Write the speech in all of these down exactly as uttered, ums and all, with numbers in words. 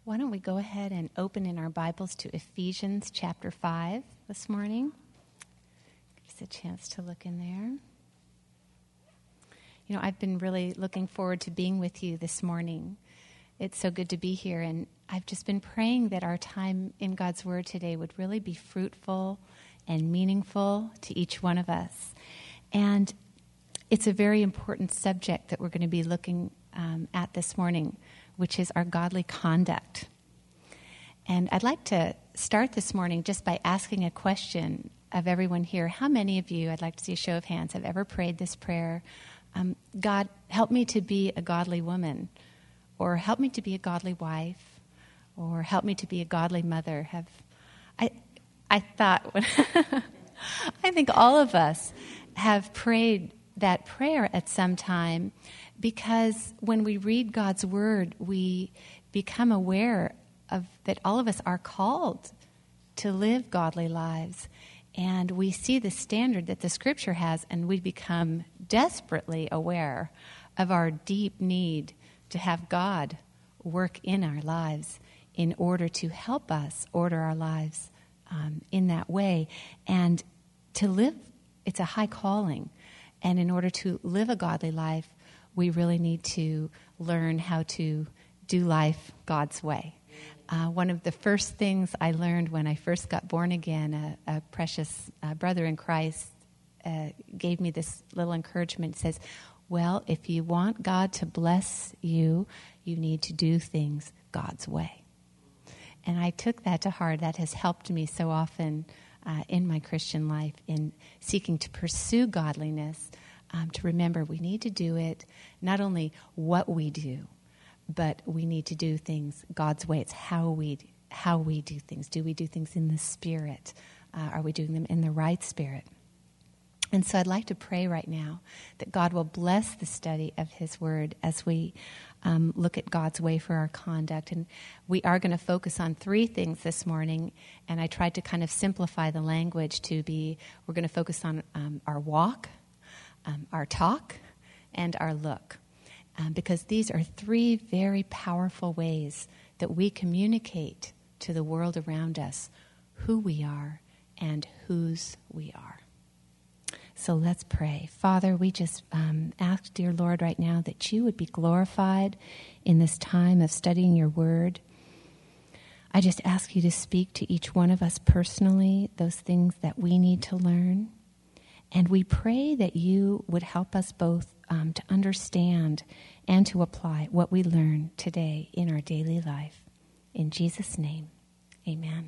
Why don't we go ahead and open in our Bibles to Ephesians chapter five this morning. Give us a chance to look in there. You know, I've been really looking forward to being with you this morning. It's so good to be here, and I've just been praying that our time in God's Word today would really be fruitful and meaningful to each one of us. And it's a very important subject that we're going to be looking um, at this morning, which is our godly conduct. And I'd like to start this morning just by asking a question of everyone here. How many of you, I'd like to see a show of hands, have ever prayed this prayer? Um, God, help me to be a godly woman, or help me to be a godly wife, or help me to be a godly mother. Have I? I thought, when I think all of us have prayed that prayer at some time, because when we read God's Word, we become aware of that all of us are called to live godly lives. And we see the standard that the Scripture has, and we become desperately aware of our deep need to have God work in our lives in order to help us order our lives um, in that way. And to live, it's a high calling. And in order to live a godly life, we really need to learn how to do life God's way. Uh, one of the first things I learned when I first got born again, a, a precious uh, brother in Christ uh, gave me this little encouragement. It says, well, if you want God to bless you, you need to do things God's way. And I took that to heart. That has helped me so often uh, in my Christian life in seeking to pursue godliness, um, to remember we need to do it, not only what we do, but we need to do things God's way. It's how we how we do things. Do we do things in the Spirit? Uh, are we doing them in the right spirit? And so I'd like to pray right now that God will bless the study of His Word as we um, look at God's way for our conduct. And we are going to focus on three things this morning, and I tried to kind of simplify the language to be, we're going to focus on um, our walk, um, our talk, and our look. Um, because these are three very powerful ways that we communicate to the world around us who we are and whose we are. So let's pray. Father, we just um, ask, dear Lord, right now that you would be glorified in this time of studying your word. I just ask you to speak to each one of us personally, those things that we need to learn. And we pray that you would help us both um, to understand and to apply what we learn today in our daily life. In Jesus' name, amen.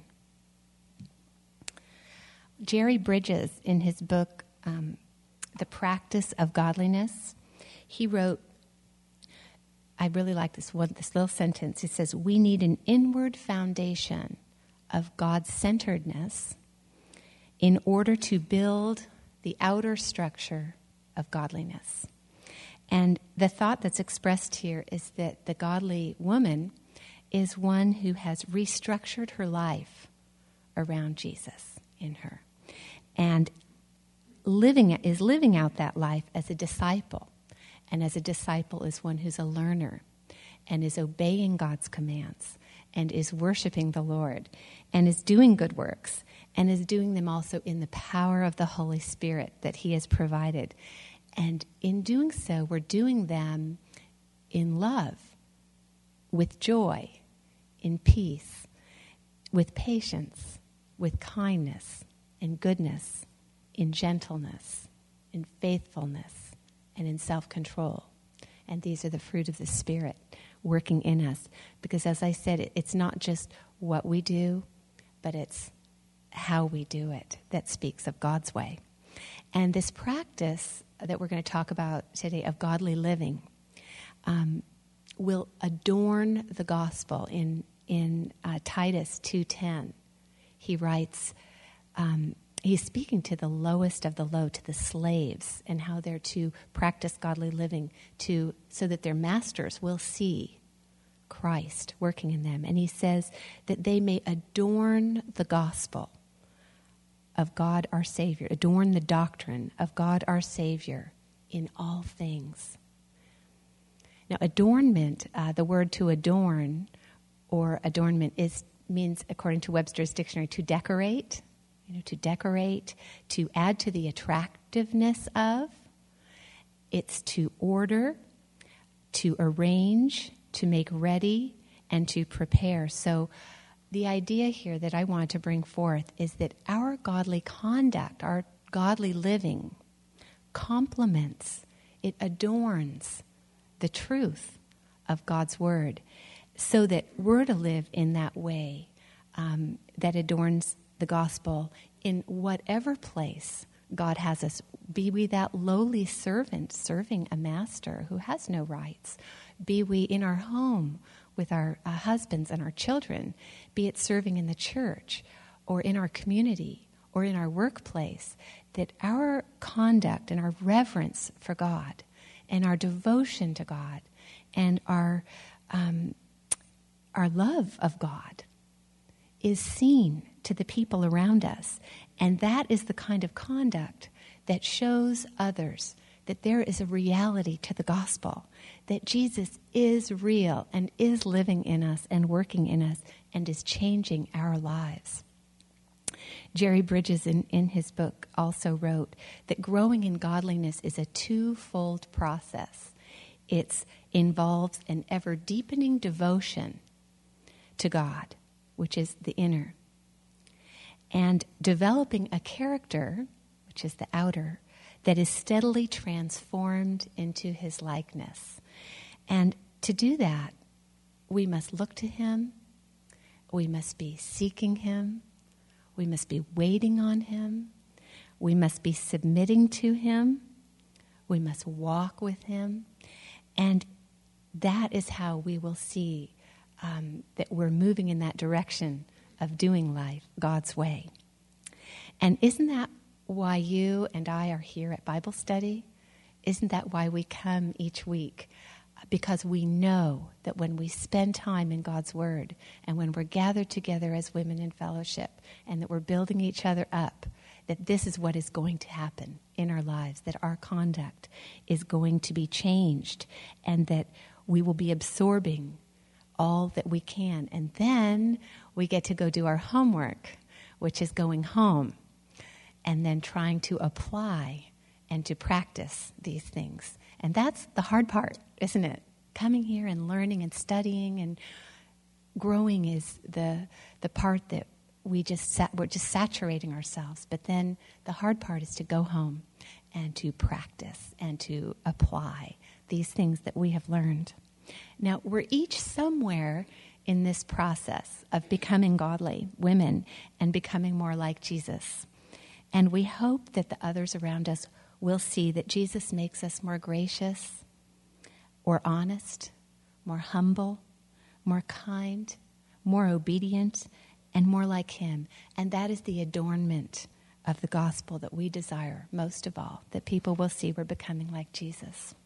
Jerry Bridges, in his book, um, The Practice of Godliness, he wrote, I really like this one, this little sentence. It says, we need an inward foundation of God-centeredness in order to build the outer structure of godliness. And the thought that's expressed here is that the godly woman is one who has restructured her life around Jesus in her, and living is living out that life as a disciple. And as a disciple is one who's a learner and is obeying God's commands and is worshiping the Lord and is doing good works and is doing them also in the power of the Holy Spirit that He has provided. And in doing so, we're doing them in love, with joy, in peace, with patience, with kindness, in goodness, in gentleness, in faithfulness, and in self-control. And these are the fruit of the Spirit working in us. Because as I said, it's not just what we do, but it's how we do it that speaks of God's way. And this practice that we're going to talk about today of godly living um, will adorn the gospel. In in uh, Titus two ten, he writes, um, he's speaking to the lowest of the low, to the slaves, and how they're to practice godly living to so that their masters will see Christ working in them. And he says that they may adorn the gospel of God our Savior, adorn the doctrine of God our Savior in all things. Now, adornment, uh, the word to adorn, or adornment is means, according to Webster's dictionary, to decorate, you know, to decorate, to add to the attractiveness of. It's to order, to arrange, to make ready, and to prepare. So the idea here that I want to bring forth is that our godly conduct, our godly living, complements, it adorns the truth of God's word, so that we're to live in that way um, that adorns the gospel in whatever place God has us. Be we that lowly servant serving a master who has no rights. Be we in our home with our uh, husbands and our children. Be it serving in the church or in our community or in our workplace. That our conduct and our reverence for God and our devotion to God and our um, our love of God is seen to the people around us. And that is the kind of conduct that shows others that there is a reality to the gospel, that Jesus is real and is living in us and working in us and is changing our lives. Jerry Bridges, in, in his book, also wrote that growing in godliness is a twofold process. It involves an ever-deepening devotion to God, which is the inner, and developing a character, which is the outer, that is steadily transformed into his likeness. And to do that, we must look to him, we must be seeking him, we must be waiting on him, we must be submitting to him, we must walk with him, and that is how we will see um, that we're moving in that direction of doing life God's way. And isn't that why you and I are here at Bible study? Isn't that why we come each week? Because we know that when we spend time in God's Word and when we're gathered together as women in fellowship and that we're building each other up, that this is what is going to happen in our lives, that our conduct is going to be changed and that we will be absorbing all that we can. And then we get to go do our homework, which is going home and then trying to apply and to practice these things. And that's the hard part, isn't it? Coming here and learning and studying and growing is the the part that we just sat, we're just saturating ourselves. But then the hard part is to go home and to practice and to apply these things that we have learned. Now, we're each somewhere in this process of becoming godly women and becoming more like Jesus. And we hope that the others around us will see that Jesus makes us more gracious, or honest, more humble, more kind, more obedient, and more like him. And that is the adornment of the gospel that we desire most of all, that people will see we're becoming like Jesus.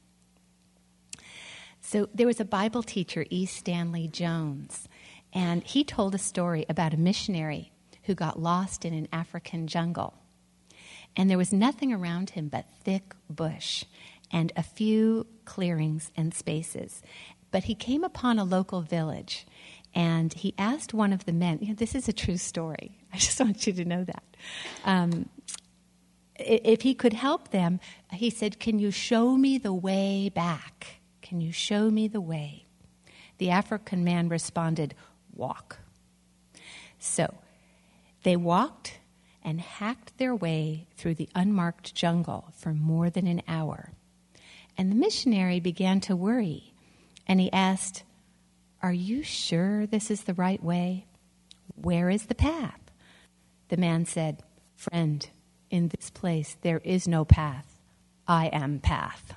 So there was a Bible teacher, E. Stanley Jones, and he told a story about a missionary who got lost in an African jungle. And there was nothing around him but thick bush and a few clearings and spaces. But he came upon a local village, and he asked one of the men, you know, this is a true story. I just want you to know that. Um, if he could help them, he said, "Can you show me the way back? Can you show me the way?" The African man responded, "Walk." So they walked and hacked their way through the unmarked jungle for more than an hour. And the missionary began to worry, and he asked, "Are you sure this is the right way? Where is the path?" The man said, "Friend, in this place there is no path. I am path."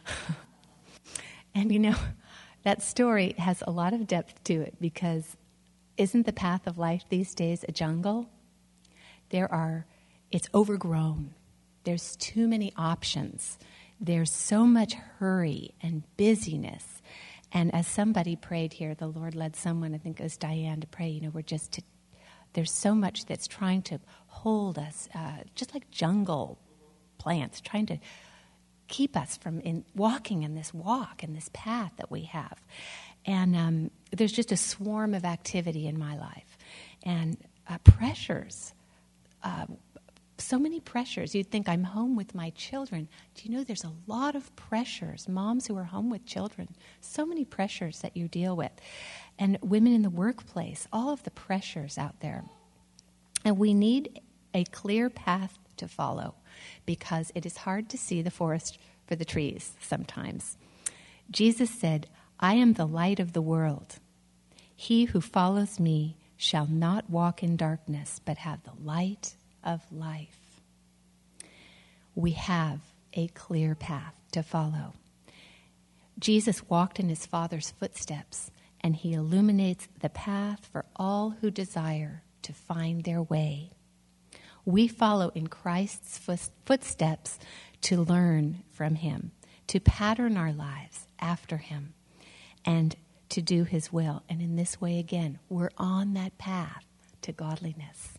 And you know, that story has a lot of depth to it, because isn't the path of life these days a jungle? There are, it's overgrown. There's too many options. There's so much hurry and busyness. And as somebody prayed here, the Lord led someone, I think it was Diane, to pray, you know, we're just, to, there's so much that's trying to hold us, uh, just like jungle plants, trying to keep us from in walking in this walk and this path that we have. And um, there's just a swarm of activity in my life. And uh, pressures, uh, so many pressures. You'd think I'm home with my children. Do you know there's a lot of pressures, moms who are home with children, so many pressures that you deal with. And women in the workplace, all of the pressures out there. And we need a clear path to follow because it is hard to see the forest for the trees sometimes. Jesus said, I am the light of the world. He who follows me shall not walk in darkness, but have the light of life. We have a clear path to follow. Jesus walked in his Father's footsteps, and he illuminates the path for all who desire to find their way. We follow in Christ's footsteps to learn from him, to pattern our lives after him, and to do his will. And in this way, again, we're on that path to godliness.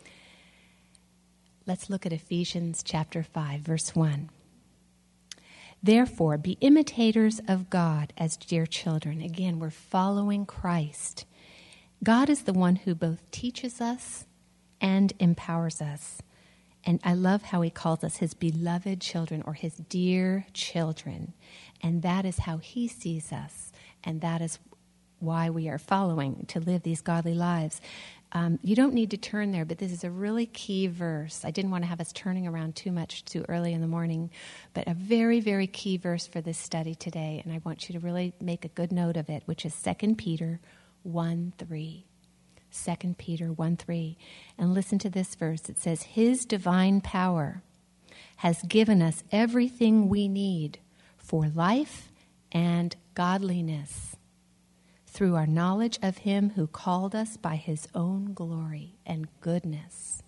Let's look at Ephesians chapter five, verse one. Therefore, be imitators of God as dear children. Again, we're following Christ. God is the one who both teaches us and empowers us. And I love how he calls us his beloved children or his dear children. And that is how he sees us. And that is why we are following to live these godly lives. Um, you don't need to turn there, but this is a really key verse. I didn't want to have us turning around too much too early in the morning, but a very, very key verse for this study today. And I want you to really make a good note of it, which is Second Peter one three. Second Peter one three. And listen to this verse. It says, his divine power has given us everything we need for life and godliness through our knowledge of him who called us by his own glory and goodness.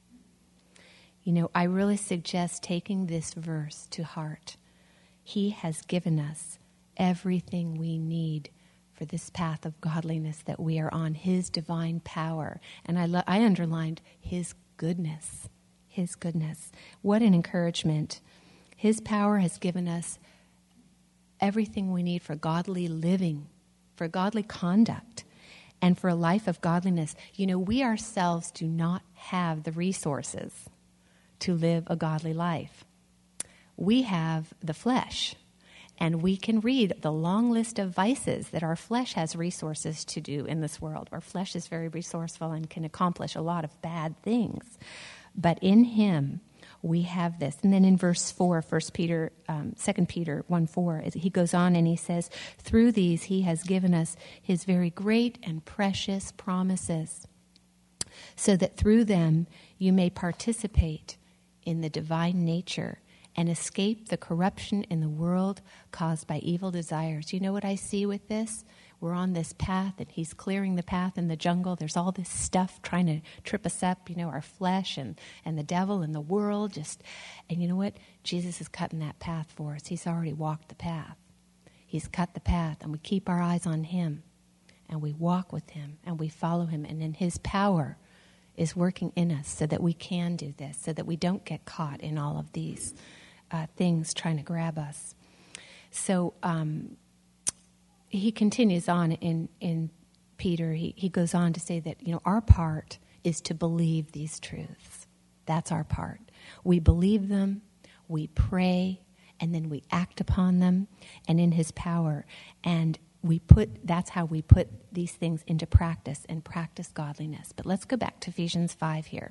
You know, I really suggest taking this verse to heart. He has given us everything we need for this path of godliness that we are on, his divine power. And I, lo- I underlined his goodness, his goodness. What an encouragement. His power has given us everything we need for godly living, for godly conduct, and for a life of godliness. You know, we ourselves do not have the resources to live a godly life. We have the flesh. And we can read the long list of vices that our flesh has resources to do in this world. Our flesh is very resourceful and can accomplish a lot of bad things. But in him, we have this. And then in verse four, First Peter, um, Second Peter one four, he goes on and he says, through these he has given us his very great and precious promises, so that through them you may participate in the divine nature and escape the corruption in the world caused by evil desires. You know what I see with this? We're on this path, and he's clearing the path in the jungle. There's all this stuff trying to trip us up, you know, our flesh and, and the devil and the world. Just, and you know what? Jesus is cutting that path for us. He's already walked the path. He's cut the path, and we keep our eyes on him, and we walk with him, and we follow him, and in his power is working in us so that we can do this, so that we don't get caught in all of these Uh, things trying to grab us. So um, he continues on in, in Peter. He, he goes on to say that, you know, our part is to believe these truths. That's our part. We believe them, we pray, and then we act upon them and in his power. And we put, that's how we put these things into practice and practice godliness. But let's go back to Ephesians five here.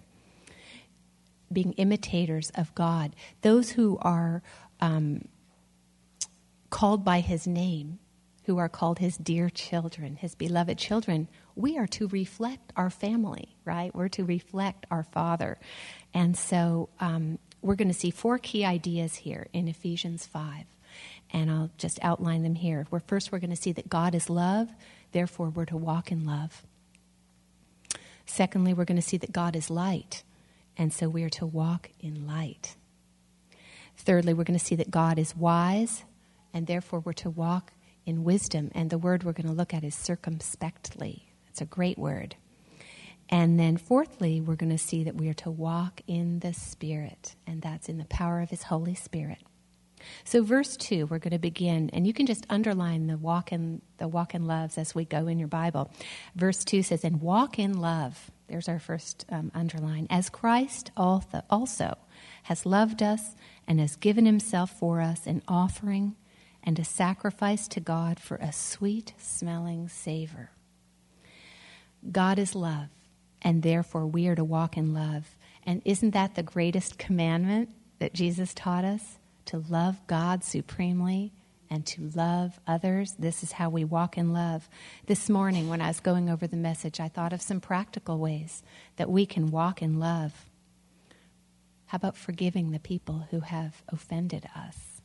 Being imitators of God, those who are um, called by his name, who are called his dear children, his beloved children, we are to reflect our family, right? We're to reflect our Father. And so um, we're going to see four key ideas here in Ephesians five. And I'll just outline them here. Where first we're going to see that God is love, therefore we're to walk in love. Secondly, we're going to see that God is light, and so we are to walk in light. Thirdly, we're going to see that God is wise, and therefore we're to walk in wisdom. And the word we're going to look at is circumspectly. It's a great word. And then fourthly, we're going to see that we are to walk in the Spirit, and that's in the power of his Holy Spirit. So verse two, we're going to begin, and you can just underline the walk in the walk in loves as we go in your Bible. Verse two says, "And walk in love." There's our first um, underline. "As Christ also has loved us and has given himself for us an offering and a sacrifice to God for a sweet-smelling savor." God is love, and therefore we are to walk in love. And isn't that the greatest commandment that Jesus taught us? To love God supremely and to love others. This is how we walk in love. This morning when I was going over the message, I thought of some practical ways that we can walk in love. How about forgiving the people who have offended us?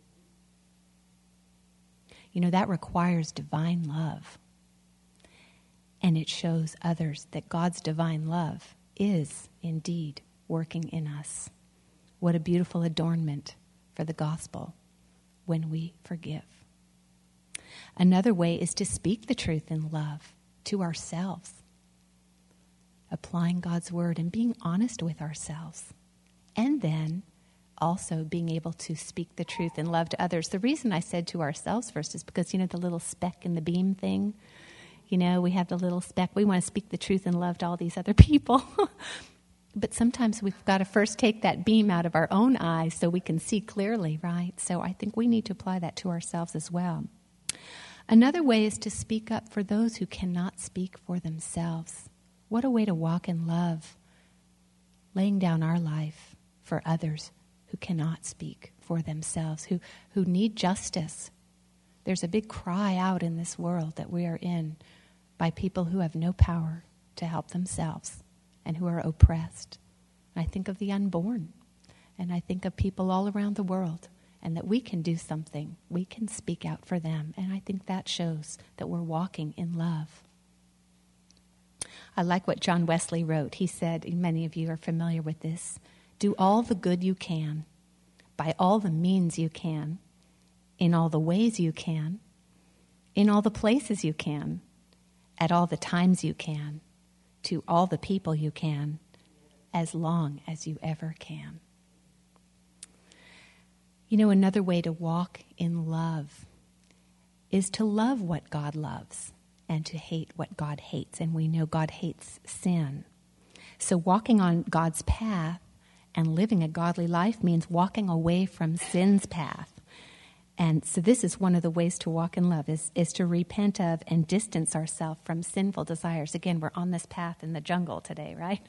You know, that requires divine love. And it shows others that God's divine love is indeed working in us. What a beautiful adornment for the gospel when we forgive. Another way is to speak the truth in love to ourselves, applying God's word and being honest with ourselves, and then also being able to speak the truth in love to others. The reason I said to ourselves first is because, you know, the little speck in the beam thing, you know, we have the little speck. We want to speak the truth in love to all these other people. But sometimes we've got to first take that beam out of our own eyes so we can see clearly, right? So I think we need to apply that to ourselves as well. Another way is to speak up for those who cannot speak for themselves. What a way to walk in love, laying down our life for others who cannot speak for themselves, who, who need justice. There's a big cry out in this world that we are in by people who have no power to help themselves and who are oppressed. I think of the unborn, and I think of people all around the world, and that we can do something. We can speak out for them, and I think that shows that we're walking in love. I like what John Wesley wrote. He said, and many of you are familiar with this, "Do all the good you can, by all the means you can, in all the ways you can, in all the places you can, at all the times you can, to all the people you can, as long as you ever can." You know, another way to walk in love is to love what God loves and to hate what God hates. And we know God hates sin. So walking on God's path and living a godly life means walking away from sin's path. And so this is one of the ways to walk in love, is, is to repent of and distance ourselves from sinful desires. Again, we're on this path in the jungle today, right?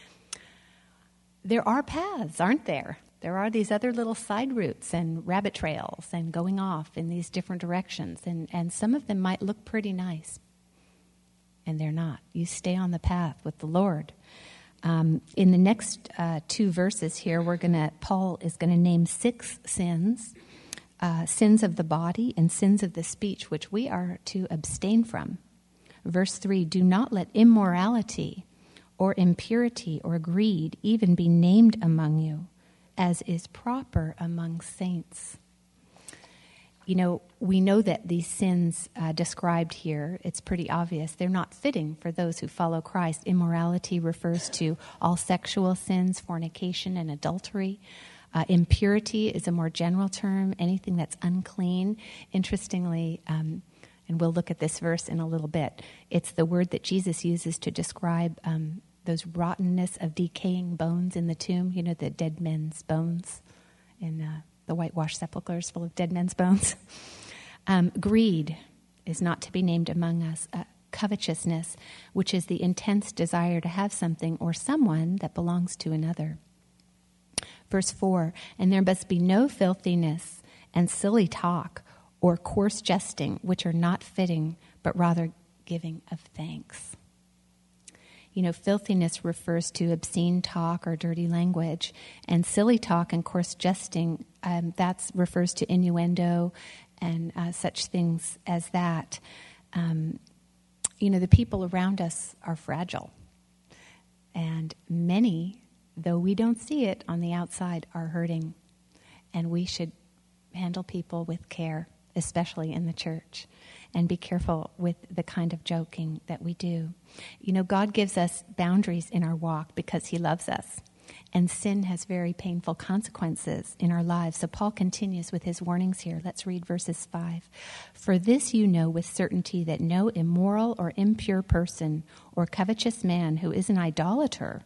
There are paths, aren't there? There are these other little side routes and rabbit trails and going off in these different directions. And, and some of them might look pretty nice, and they're not. You stay on the path with the Lord. Um, in the next uh, two verses here, we're gonna Paul is going to name six sins. Uh, sins of the body and sins of the speech, which we are to abstain from. Verse three, "Do not let immorality or impurity or greed even be named among you, as is proper among saints." You know, we know that these sins uh, described here, it's pretty obvious, they're not fitting for those who follow Christ. Immorality refers to all sexual sins, fornication, and adultery. Uh, impurity is a more general term, anything that's unclean. Interestingly, um, and we'll look at this verse in a little bit, it's the word that Jesus uses to describe um, those rottenness of decaying bones in the tomb. You know, the dead men's bones in uh, the whitewashed sepulchres full of dead men's bones. um, greed is not to be named among us. Uh, covetousness, which is the intense desire to have something or someone that belongs to another. Verse four, "And there must be no filthiness and silly talk or coarse jesting, which are not fitting, but rather giving of thanks." You know, filthiness refers to obscene talk or dirty language, and silly talk and coarse jesting, um, that refers to innuendo and uh, such things as that. Um, you know, the people around us are fragile, and many, though we don't see it on the outside, are hurting. And we should handle people with care, especially in the church, and be careful with the kind of joking that we do. You know, God gives us boundaries in our walk because he loves us. And sin has very painful consequences in our lives. So Paul continues with his warnings here. Let's read verses five. For this you know with certainty that no immoral or impure person or covetous man who is an idolater,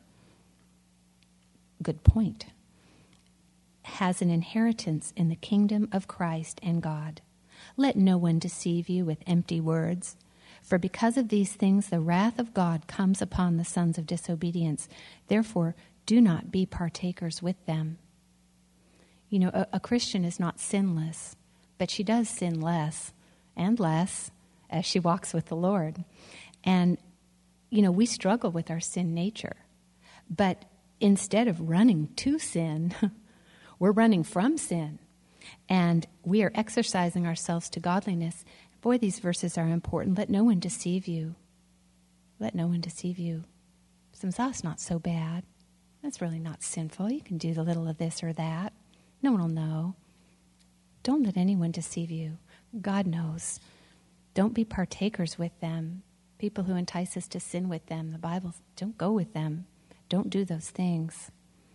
good point, has an inheritance in the kingdom of Christ and God. Let no one deceive you with empty words. For because of these things the wrath of God comes upon the sons of disobedience. Therefore, do not be partakers with them. You know, a, a Christian is not sinless, but she does sin less and less as she walks with the Lord. And, you know, we struggle with our sin nature. But instead of running to sin, we're running from sin. And we are exercising ourselves to godliness. Boy, these verses are important. Let no one deceive you. Let no one deceive you. Some sauce not so bad. That's really not sinful. You can do a little of this or that. No one will know. Don't let anyone deceive you. God knows. Don't be partakers with them. People who entice us to sin with them. The Bible, don't go with them. Don't do those things.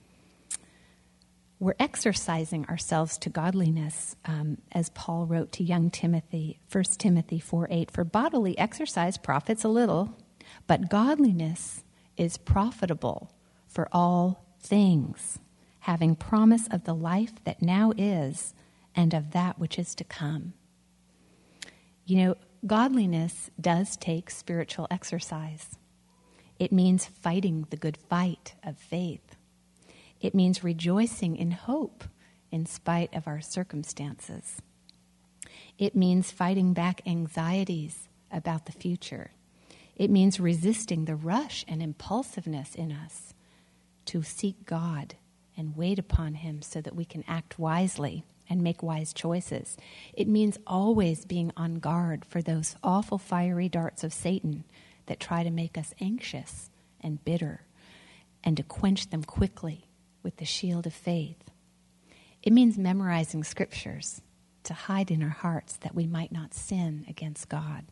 We're exercising ourselves to godliness, um, as Paul wrote to young Timothy, First Timothy four eight. For bodily exercise profits a little, but godliness is profitable for all things, having promise of the life that now is and of that which is to come. You know, godliness does take spiritual exercise. It means fighting the good fight of faith. It means rejoicing in hope in spite of our circumstances. It means fighting back anxieties about the future. It means resisting the rush and impulsiveness in us to seek God and wait upon Him so that we can act wisely and make wise choices. It means always being on guard for those awful fiery darts of Satan that try to make us anxious and bitter, and to quench them quickly with the shield of faith. It means memorizing scriptures to hide in our hearts that we might not sin against God.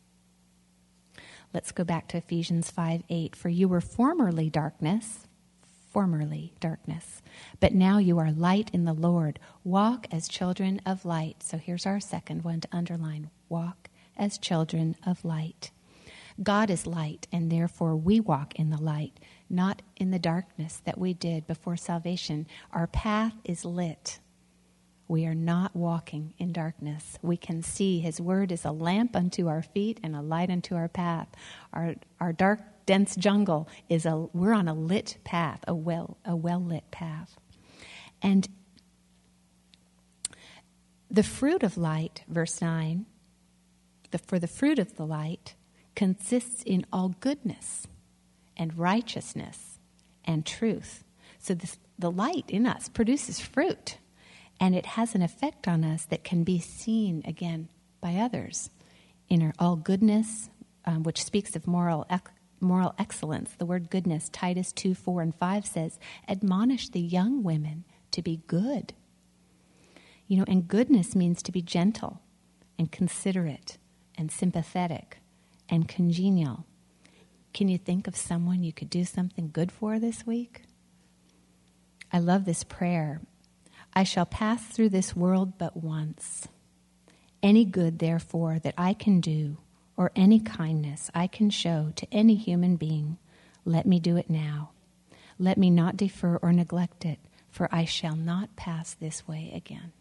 Let's go back to Ephesians five eight. For you were formerly darkness, formerly darkness, but now you are light in the Lord. Walk as children of light. So here's our second one to underline. Walk as children of light. God is light, and therefore we walk in the light, not in the darkness that we did before salvation. Our path is lit. We are not walking in darkness. We can see His word is a lamp unto our feet and a light unto our path. Our our dark, dense jungle is a we're on a lit path, a well a well lit path. And the fruit of light, verse nine, the, for the fruit of the light consists in all goodness and righteousness and truth. So this, the light in us produces fruit. And it has an effect on us that can be seen, again, by others. In our all goodness, um, which speaks of moral ec- moral excellence, the word goodness, Titus two, four, and five says, admonish the young women to be good. You know, and goodness means to be gentle and considerate and sympathetic and congenial. Can you think of someone you could do something good for this week? I love this prayer. I shall pass through this world but once. Any good, therefore, that I can do, or any kindness I can show to any human being, let me do it now. Let me not defer or neglect it, for I shall not pass this way again.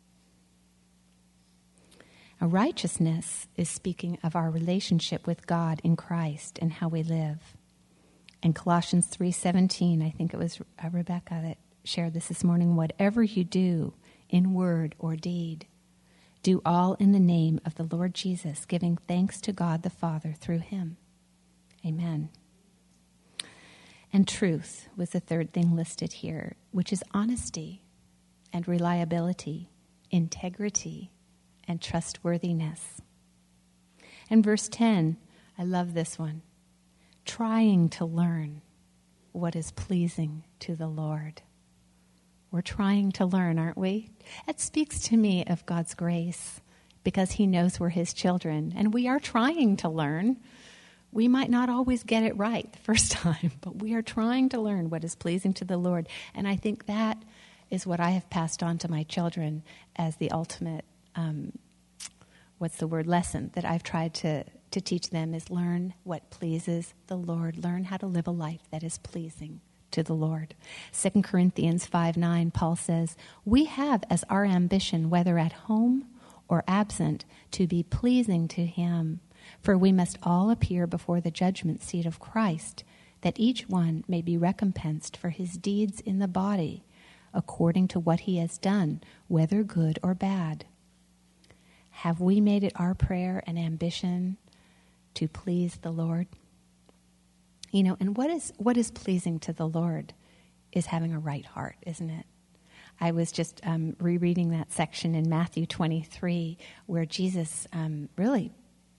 Now, righteousness is speaking of our relationship with God in Christ and how we live. In Colossians three seventeen, I think it was Rebecca that shared this this morning, whatever you do in word or deed, do all in the name of the Lord Jesus, giving thanks to God the Father through Him. Amen. And truth was the third thing listed here, which is honesty and reliability, integrity and trustworthiness. And verse ten, I love this one, trying to learn what is pleasing to the Lord. We're trying to learn, aren't we? It speaks to me of God's grace because He knows we're His children, and we are trying to learn We might not always get it right the first time, but we are trying to learn what is pleasing to the Lord. And I think that is what I have passed on to my children as the ultimate, um, what's the word, lesson that I've tried to, to teach them is learn what pleases the Lord. Learn how to live a life that is pleasing to the Lord. Second Corinthians five nine, Paul says, we have as our ambition, whether at home or absent, to be pleasing to him. For we must all appear before the judgment seat of Christ, that each one may be recompensed for his deeds in the body, according to what he has done, whether good or bad. Have we made it our prayer and ambition to please the Lord? You know, and what is what is pleasing to the Lord is having a right heart, isn't it? I was just um, rereading that section in Matthew twenty-three where Jesus um, really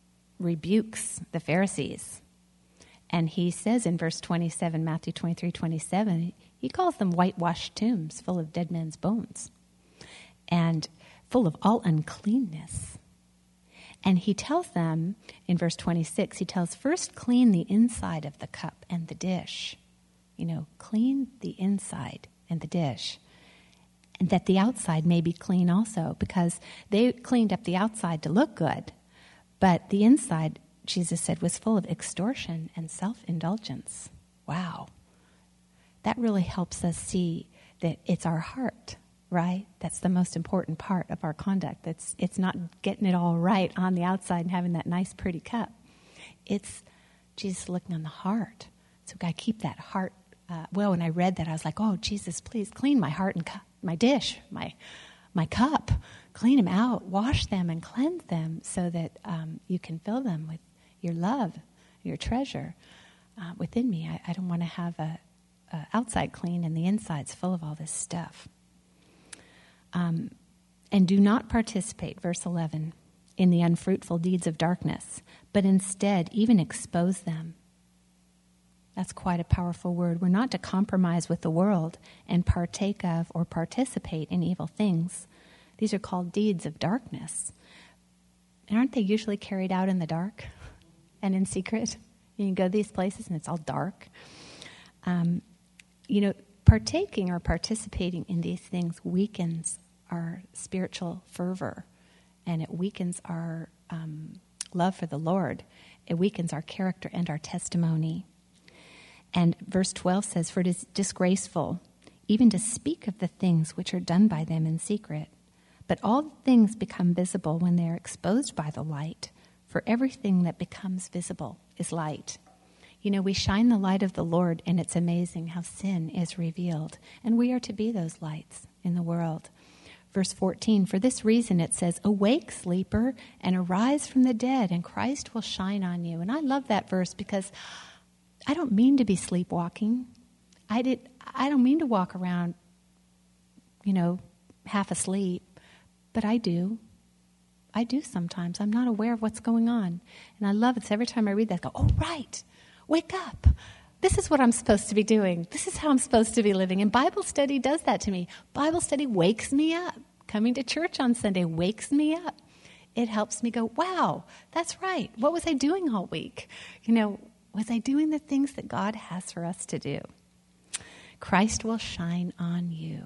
rebukes the Pharisees. And he says in verse twenty-seven, Matthew twenty-three twenty-seven, he calls them whitewashed tombs full of dead men's bones and full of all uncleanness. And he tells them in verse twenty-six, he tells, first clean the inside of the cup and the dish. You know, clean the inside and the dish. And that the outside may be clean also, because they cleaned up the outside to look good. But the inside, Jesus said, was full of extortion and self-indulgence. Wow. That really helps us see that it's our heart, right? That's the most important part of our conduct. It's, it's not getting it all right on the outside and having that nice, pretty cup. It's Jesus looking on the heart. So we've got to keep that heart. Uh, well, when I read that, I was like, oh, Jesus, please clean my heart and cup, my dish, my my cup. Clean them out, wash them, and cleanse them so that um, you can fill them with your love, your treasure uh, within me. I, I don't want to have a, a outside clean and the inside's full of all this stuff. Um, and do not participate, verse eleven, in the unfruitful deeds of darkness, but instead even expose them. That's quite a powerful word. We're not to compromise with the world and partake of or participate in evil things. These are called deeds of darkness. And aren't they usually carried out in the dark and in secret? You can go to these places and it's all dark. Um, you know, partaking or participating in these things weakens our spiritual fervor, and it weakens our um, love for the Lord. It weakens our character and our testimony. And verse twelve says, for it is disgraceful even to speak of the things which are done by them in secret. But all things become visible when they are exposed by the light, for everything that becomes visible is light. You know, we shine the light of the Lord, and it's amazing how sin is revealed. And we are to be those lights in the world. Verse fourteen, for this reason it says, awake, sleeper, and arise from the dead, and Christ will shine on you. And I love that verse because I don't mean to be sleepwalking. I did. I don't mean to walk around, you know, half asleep, but I do. I do sometimes. I'm not aware of what's going on. And I love it. So every time I read that, I go, oh, right, wake up. This is what I'm supposed to be doing. This is how I'm supposed to be living. And Bible study does that to me. Bible study wakes me up. Coming to church on Sunday wakes me up. It helps me go, wow, that's right. What was I doing all week? You know, was I doing the things that God has for us to do? Christ will shine on you.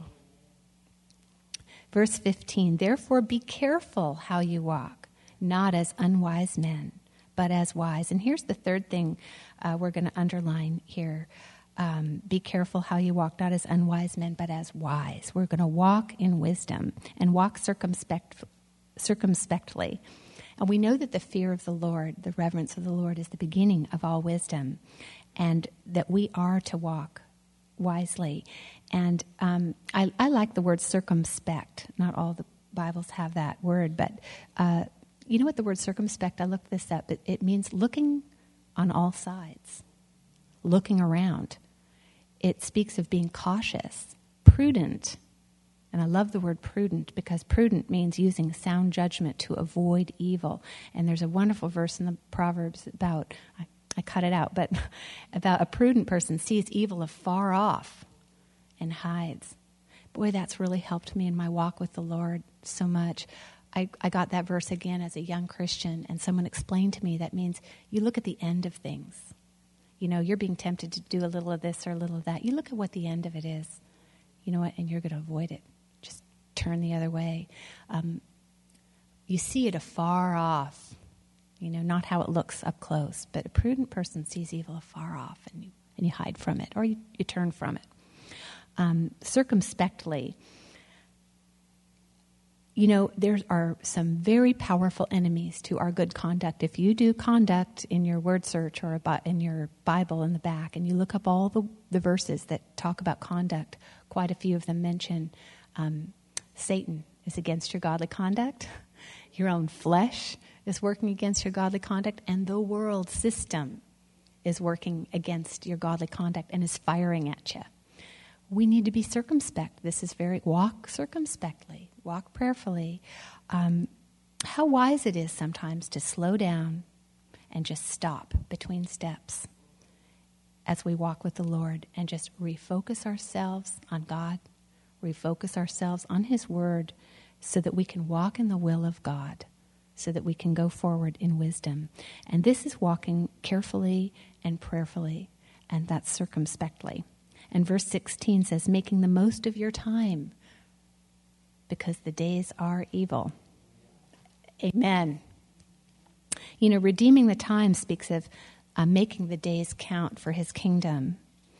Verse fifteen, therefore be careful how you walk, not as unwise men, but as wise. And here's the third thing uh, we're going to underline here. Um, be careful how you walk, not as unwise men, but as wise. We're going to walk in wisdom and walk circumspect, circumspectly. And we know that the fear of the Lord, the reverence of the Lord, is the beginning of all wisdom, and that we are to walk wisely. And um, I, I like the word circumspect. Not all the Bibles have that word, but uh, you know what the word circumspect, I looked this up, it, it means looking on all sides, looking around. It speaks of being cautious, prudent. And I love the word prudent because prudent means using sound judgment to avoid evil. And there's a wonderful verse in the Proverbs about, I, I cut it out, but about a prudent person sees evil afar off and hides. Boy, that's really helped me in my walk with the Lord so much. I, I got that verse again as a young Christian, and someone explained to me that means you look at the end of things. You know, you're being tempted to do a little of this or a little of that. You look at what the end of it is, you know what, and you're going to avoid it. Just turn the other way. Um, you see it afar off, you know, not how it looks up close, but a prudent person sees evil afar off, and you, and you hide from it, or you, you turn from it. Um, circumspectly, you know, there are some very powerful enemies to our good conduct. If you do conduct in your word search or about in your Bible in the back, and you look up all the, the verses that talk about conduct, quite a few of them mention um, Satan is against your godly conduct, your own flesh is working against your godly conduct, and the world system is working against your godly conduct and is firing at you. We need to be circumspect. This is very, walk circumspectly, walk prayerfully. Um, how wise it is sometimes to slow down and just stop between steps as we walk with the Lord and just refocus ourselves on God, refocus ourselves on His Word so that we can walk in the will of God, so that we can go forward in wisdom. And this is walking carefully and prayerfully, and that's circumspectly. And verse sixteen says, making the most of your time, because the days are evil. Amen. You know, redeeming the time speaks of uh, making the days count for His kingdom.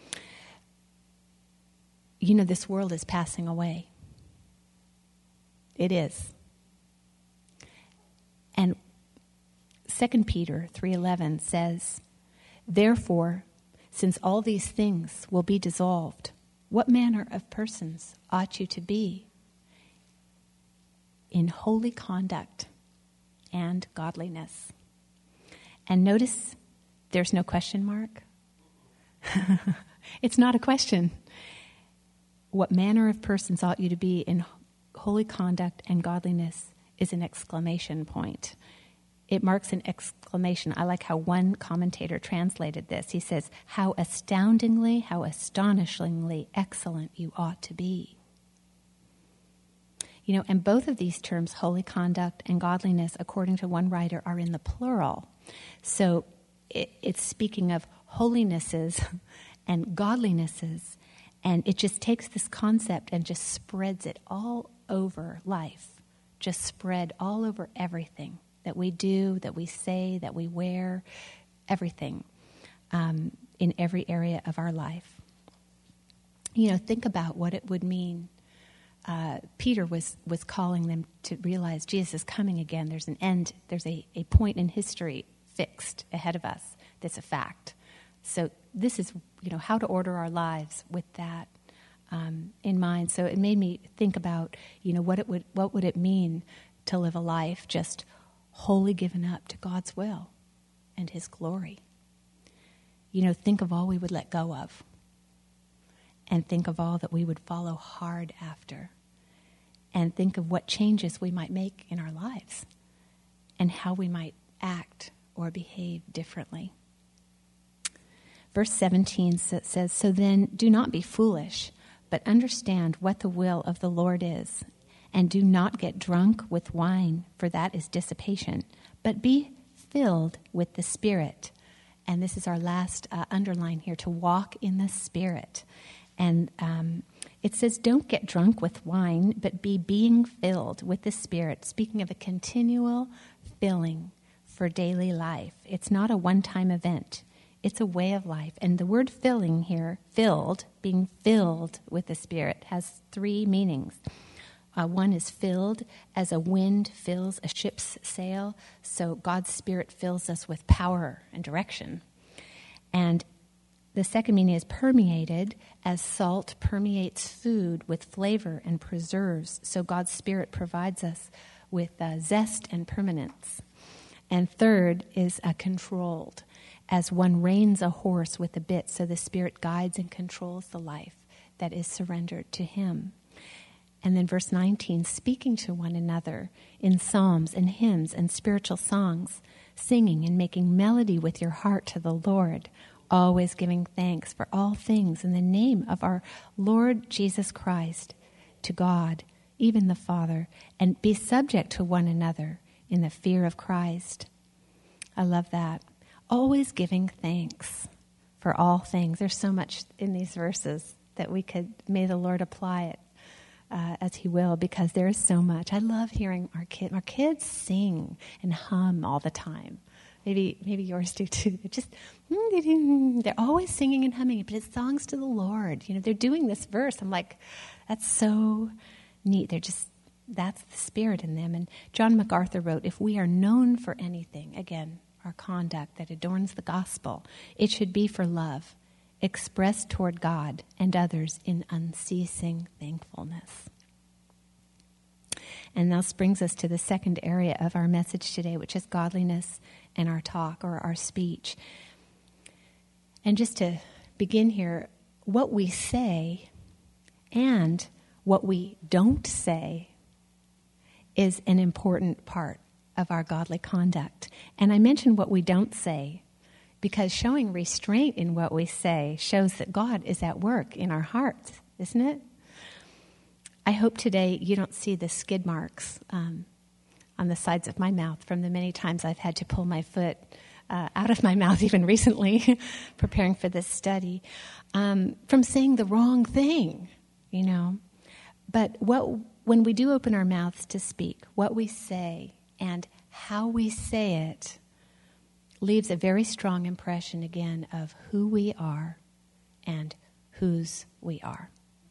You know, this world is passing away. It is. And Second Peter three eleven says, therefore, since all these things will be dissolved, what manner of persons ought you to be in holy conduct and godliness? And notice there's no question mark. It's not a question. What manner of persons ought you to be in holy conduct and godliness is an exclamation point. It marks an exclamation. I like how one commentator translated this. He says, how astoundingly, how astonishingly excellent you ought to be. You know, and both of these terms, holy conduct and godliness, according to one writer, are in the plural. So it, it's speaking of holinesses and godlinesses, and it just takes this concept and just spreads it all over life, just spread all over everything that we do, that we say, that we wear, everything um, in every area of our life. You know, think about what it would mean. Uh, Peter was, was calling them to realize Jesus is coming again. There's an end. There's a, a point in history fixed ahead of us that's a fact. So this is, you know, how to order our lives with that um, in mind. So it made me think about, you know, what it would what would it mean to live a life just wholly given up to God's will and His glory. You know, think of all we would let go of, and think of all that we would follow hard after, and think of what changes we might make in our lives and how we might act or behave differently. Verse seventeen says, so then do not be foolish, but understand what the will of the Lord is. And do not get drunk with wine, for that is dissipation, but be filled with the Spirit. And this is our last uh, underline here, to walk in the Spirit. And um, it says, don't get drunk with wine, but be being filled with the Spirit, speaking of a continual filling for daily life. It's not a one-time event. It's a way of life. And the word filling here, filled, being filled with the Spirit, has three meanings. Uh, one is filled as a wind fills a ship's sail. So God's Spirit fills us with power and direction. And the second meaning is permeated as salt permeates food with flavor and preserves. So God's Spirit provides us with uh, zest and permanence. And third is uh, controlled, as one reins a horse with a bit. So the Spirit guides and controls the life that is surrendered to Him. And then verse nineteen, speaking to one another in psalms and hymns and spiritual songs, singing and making melody with your heart to the Lord, always giving thanks for all things in the name of our Lord Jesus Christ to God even the Father, and be subject to one another in the fear of Christ. I love that. Always giving thanks for all things. There's so much in these verses that we could, may the Lord apply it uh, as he will, because there is so much. I love hearing our kid, our kids sing and hum all the time. Maybe maybe yours do too. They're just, they're always singing and humming, but it's songs to the Lord. You know, they're doing this verse. I'm like, that's so neat. They're just, that's the spirit in them. And John MacArthur wrote, if we are known for anything, again, our conduct that adorns the gospel, it should be for love, expressed toward God and others in unceasing thankfulness. And this brings us to the second area of our message today, which is godliness in our talk or our speech. And just to begin here, what we say and what we don't say is an important part of our godly conduct. And I mention what we don't say because showing restraint in what we say shows that God is at work in our hearts, isn't it? I hope today you don't see the skid marks um, on the sides of my mouth from the many times I've had to pull my foot uh, out of my mouth, even recently, preparing for this study, um, from saying the wrong thing, you know. But what when we do open our mouths to speak, what we say and how we say it leaves a very strong impression, again, of who we are and whose we are.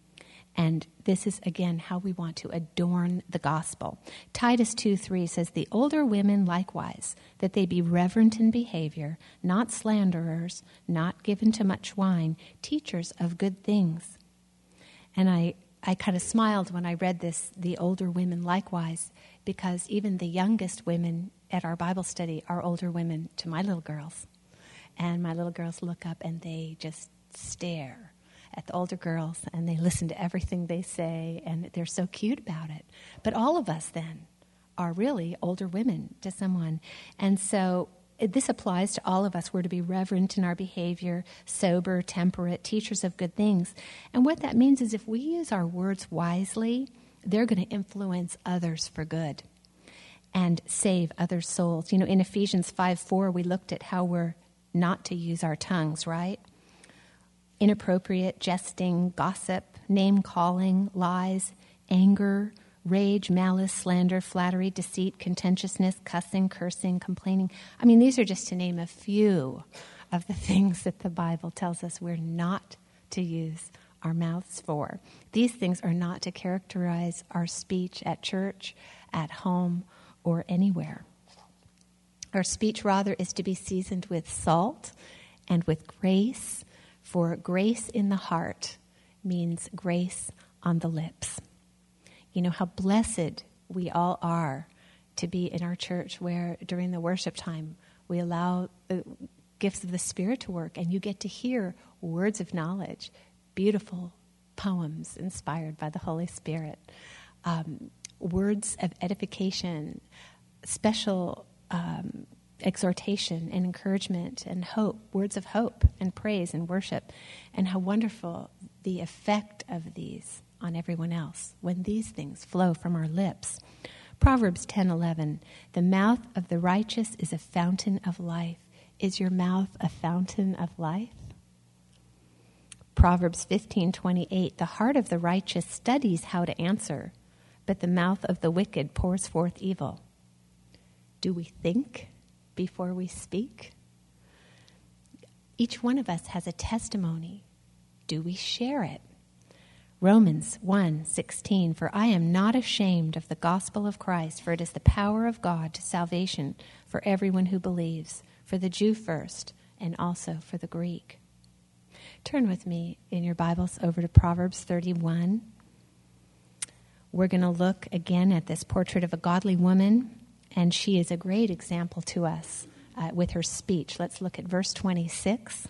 And this is, again, how we want to adorn the gospel. Titus two three says, the older women likewise, that they be reverent in behavior, not slanderers, not given to much wine, teachers of good things. And I, I kind of smiled when I read this, the older women likewise, because even the youngest women at our Bible study are older women to my little girls. And my little girls look up and they just stare at the older girls, and they listen to everything they say, and they're so cute about it. But all of us then are really older women to someone. And so this applies to all of us. We're to be reverent in our behavior, sober, temperate, teachers of good things. And what that means is if we use our words wisely, they're going to influence others for good and save other souls. You know, in Ephesians five four, we looked at how we're not to use our tongues, right? Inappropriate, jesting, gossip, name-calling, lies, anger, rage, malice, slander, flattery, deceit, contentiousness, cussing, cursing, complaining. I mean, these are just to name a few of the things that the Bible tells us we're not to use our mouths for. These things are not to characterize our speech at church, at home, or anywhere. Our speech, rather, is to be seasoned with salt and with grace, for grace in the heart means grace on the lips. You know how blessed we all are to be in our church where during the worship time we allow the gifts of the Spirit to work, and you get to hear words of knowledge, beautiful poems inspired by the Holy Spirit, um, words of edification, special um exhortation and encouragement and hope, words of hope and praise and worship, and how wonderful the effect of these on everyone else when these things flow from our lips. Proverbs ten eleven, the mouth of the righteous is a fountain of life. Is your mouth a fountain of life? Proverbs fifteen twenty-eight, the heart of the righteous studies how to answer, but the mouth of the wicked pours forth evil. Do we think before we speak? Each one of us has a testimony. Do we share it? Romans one sixteen, for I am not ashamed of the gospel of Christ, for it is the power of God to salvation for everyone who believes, for the Jew first, and also for the Greek. Turn with me in your Bibles over to Proverbs thirty-one. We're going to look again at this portrait of a godly woman, and she is a great example to us uh, with her speech. Let's look at verse twenty-six.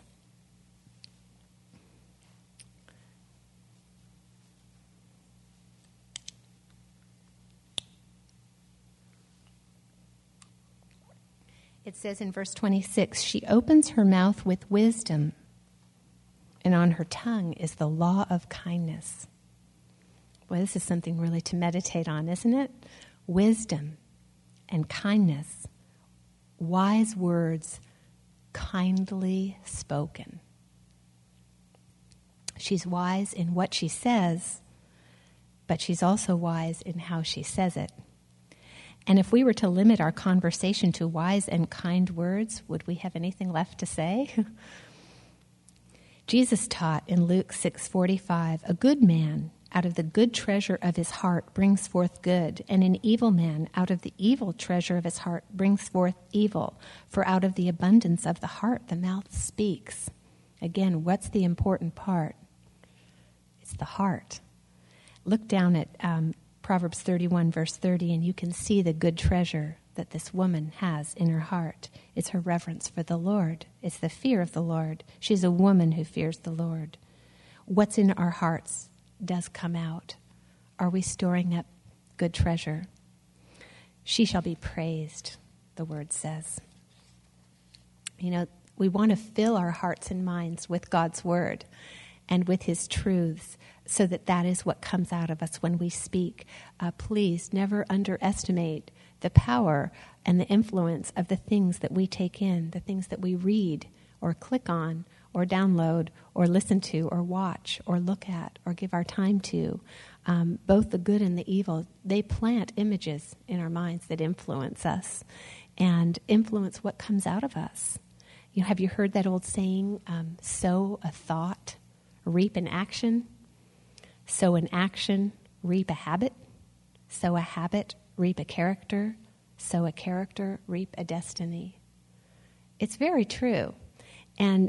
It says in verse twenty-six, she opens her mouth with wisdom, and on her tongue is the law of kindness. Well, this is something really to meditate on, isn't it? Wisdom and kindness, wise words, kindly spoken. She's wise in what she says, but she's also wise in how she says it. And if we were to limit our conversation to wise and kind words, would we have anything left to say? Jesus taught in Luke six forty-five, a good man out of the good treasure of his heart brings forth good, and an evil man out of the evil treasure of his heart brings forth evil. For out of the abundance of the heart the mouth speaks. Again, what's the important part? It's the heart. Look down at um, Proverbs thirty-one, verse thirty, and you can see the good treasure that this woman has in her heart. It's her reverence for the Lord. It's the fear of the Lord. She's a woman who fears the Lord. What's in our hearts does come out. Are we storing up good treasure? She shall be praised, the word says. You know, we want to fill our hearts and minds with God's word and with his truths, so that that is what comes out of us when we speak. Uh, please never underestimate the power and the influence of the things that we take in, the things that we read or click on or download or listen to or watch or look at or give our time to. Um, both the good and the evil, they plant images in our minds that influence us and influence what comes out of us. You know, have you heard that old saying, um, sow a thought, reap an action? Sow an action, reap a habit. Sow a habit, reap a character. Sow a character, reap a destiny. It's very true. And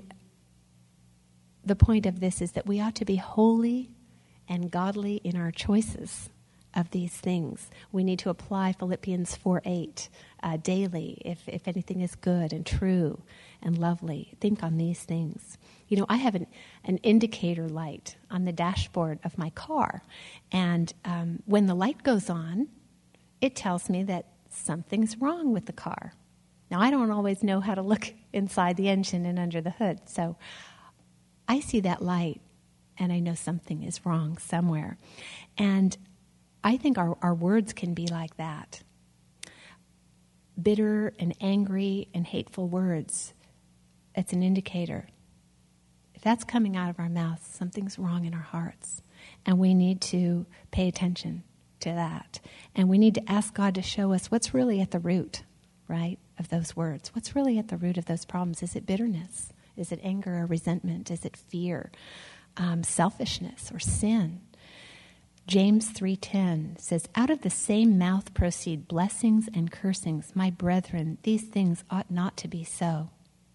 the point of this is that we ought to be holy and godly in our choices of these things. We need to apply Philippians four eight uh, daily. If, if anything is good and true and lovely, think on these things. You know, I have an, an indicator light on the dashboard of my car. And um, when the light goes on, it tells me that something's wrong with the car. Now, I don't always know how to look inside the engine and under the hood. So I see that light, and I know something is wrong somewhere. And I think our, our words can be like that. Bitter and angry and hateful words, it's an indicator. If that's coming out of our mouths, something's wrong in our hearts. And we need to pay attention to that. And we need to ask God to show us what's really at the root, right, of those words. What's really at the root of those problems? Is it bitterness? Is it anger or resentment? Is it fear, um, selfishness or sin? James three ten says, out of the same mouth proceed blessings and cursings. My brethren, these things ought not to be so.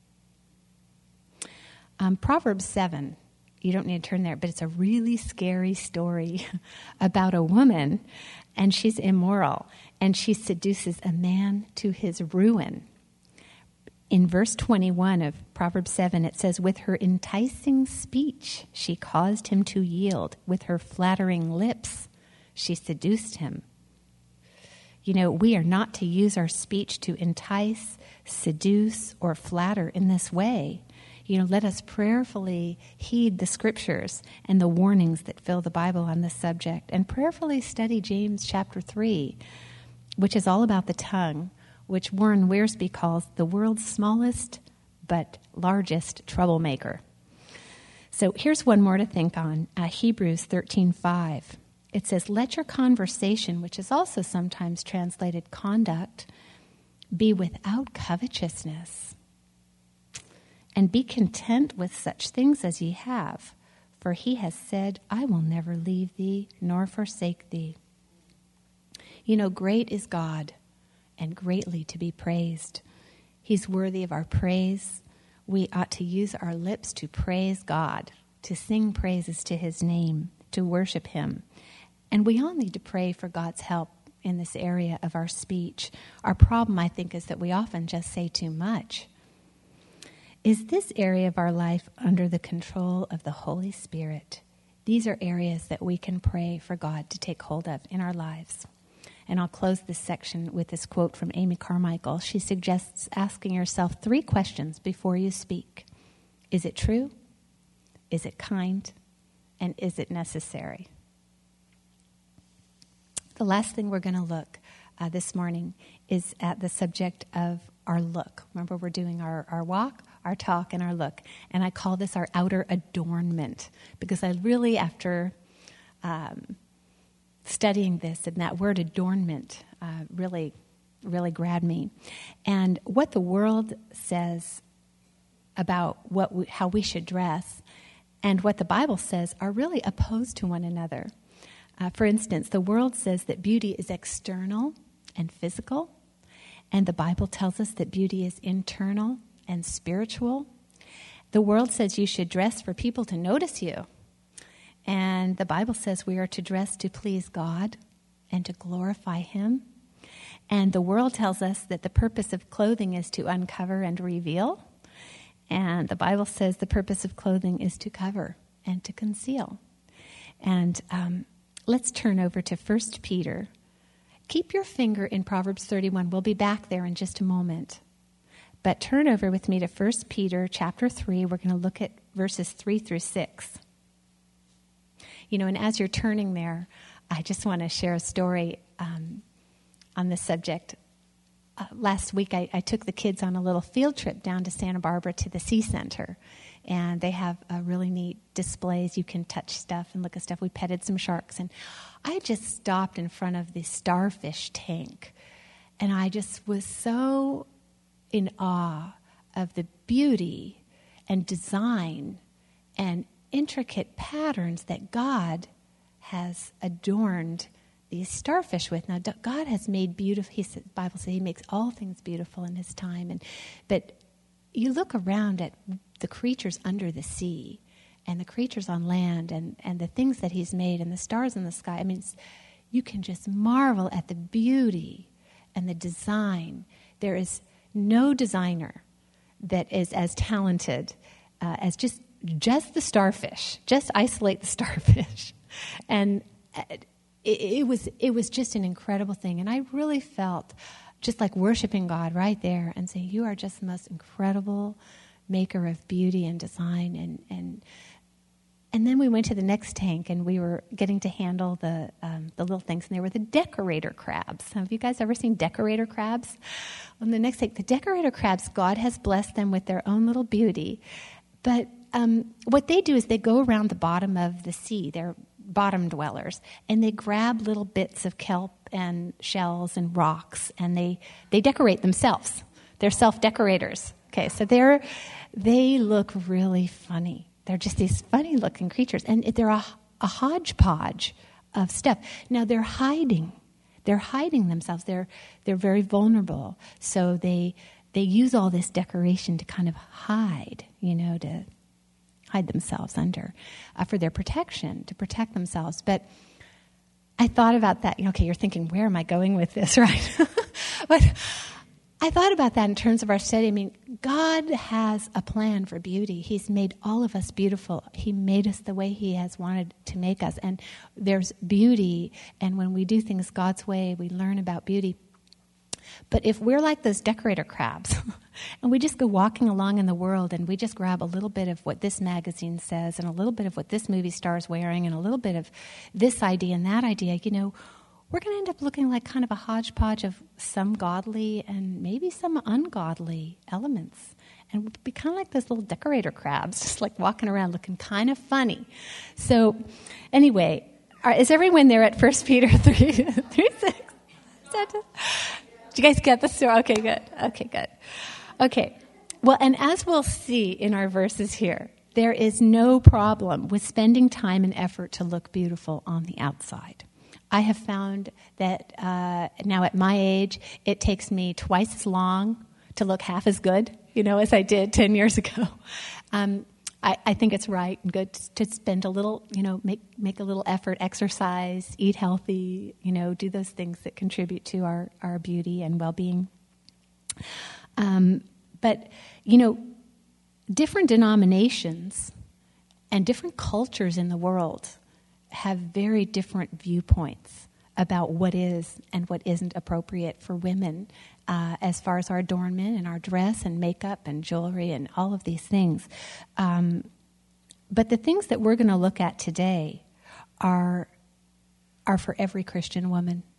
Um, Proverbs seven, you don't need to turn there, but it's a really scary story about a woman, and she's immoral, and she seduces a man to his ruin. In verse twenty-one of Proverbs seven, it says, with her enticing speech, she caused him to yield. With her flattering lips, she seduced him. You know, we are not to use our speech to entice, seduce, or flatter in this way. You know, let us prayerfully heed the scriptures and the warnings that fill the Bible on this subject, and prayerfully study James chapter three, which is all about the tongue, which Warren Wiersbe calls the world's smallest but largest troublemaker. So here's one more to think on, uh, Hebrews thirteen five. It says, let your conversation, which is also sometimes translated conduct, be without covetousness. And be content with such things as ye have, for he has said, I will never leave thee nor forsake thee. You know, great is God, and greatly to be praised. He's worthy of our praise. We ought to use our lips to praise God, to sing praises to his name, to worship him. And we all need to pray for God's help in this area of our speech. Our problem, I think, is that we often just say too much. Is this area of our life under the control of the Holy Spirit? These are areas that we can pray for God to take hold of in our lives. And I'll close this section with this quote from Amy Carmichael. She suggests asking yourself three questions before you speak. Is it true? Is it kind? And is it necessary? The last thing we're going to look uh, this morning is at the subject of our look. Remember, we're doing our, our walk, our talk, and our look. And I call this our outer adornment because I really, after um, studying this, and that word adornment uh, really, really grabbed me. And what the world says about what we, how we should dress and what the Bible says are really opposed to one another. Uh, for instance, the world says that beauty is external and physical, and the Bible tells us that beauty is internal and spiritual. The world says you should dress for people to notice you, and the Bible says we are to dress to please God and to glorify Him. And the world tells us that the purpose of clothing is to uncover and reveal, and the Bible says the purpose of clothing is to cover and to conceal. And um, let's turn over to First Peter. Keep your finger in Proverbs thirty-one. We'll be back there in just a moment. But turn over with me to First Peter chapter three. We're going to look at verses three through six. You know, and as you're turning there, I just want to share a story um, on this subject. Uh, last week, I, I took the kids on a little field trip down to Santa Barbara to the Sea Center. And they have uh, really neat displays. You can touch stuff and look at stuff. We petted some sharks. And I just stopped in front of the starfish tank. And I just was so in awe of the beauty and design and intricate patterns that God has adorned these starfish with. Now, God has made beautiful, he said, the Bible says He makes all things beautiful in His time. And but you look around at the creatures under the sea and the creatures on land and, and the things that He's made and the stars in the sky. I mean, it's, you can just marvel at the beauty and the design. There is no designer that is as talented uh, as just just the starfish. Just isolate the starfish. And it, it was it was just an incredible thing. And I really felt just like worshiping God right there and saying, you are just the most incredible maker of beauty and design. And and and then we went to the next tank and we were getting to handle the um, the little things. And they were the decorator crabs. Have you guys ever seen decorator crabs? On the next tank, the decorator crabs, God has blessed them with their own little beauty. But um, what they do is they go around the bottom of the sea. They're bottom dwellers, and they grab little bits of kelp and shells and rocks, and they, they decorate themselves. They're self-decorators. Okay, so they're they look really funny. They're just these funny-looking creatures, and they're a, a hodgepodge of stuff. Now they're hiding. They're hiding themselves. They're they're very vulnerable. So they they use all this decoration to kind of hide, you know, to hide themselves under uh, for their protection, to protect themselves. But I thought about that. You know, okay, you're thinking, where am I going with this, right? But I thought about that in terms of our study. I mean, God has a plan for beauty. He's made all of us beautiful. He made us the way He has wanted to make us. And there's beauty. And when we do things God's way, we learn about beauty. But if we're like those decorator crabs and we just go walking along in the world and we just grab a little bit of what this magazine says and a little bit of what this movie star is wearing and a little bit of this idea and that idea, you know, we're going to end up looking like kind of a hodgepodge of some godly and maybe some ungodly elements. And we'll be kind of like those little decorator crabs, just like walking around looking kind of funny. So anyway, are, is everyone there at First Peter three, three six? Did you guys get the story? Okay, good. Okay, good. Okay. Well, and as we'll see in our verses here, there is no problem with spending time and effort to look beautiful on the outside. I have found that uh, now at my age, it takes me twice as long to look half as good, you know, as I did ten years ago. Um, I, I think it's right and good to spend a little, you know, make make a little effort, exercise, eat healthy, you know, do those things that contribute to our, our beauty and well-being. Um, but, you know, different denominations and different cultures in the world have very different viewpoints about what is and what isn't appropriate for women uh, as far as our adornment and our dress and makeup and jewelry and all of these things. Um, but the things that we're going to look at today are are for every Christian woman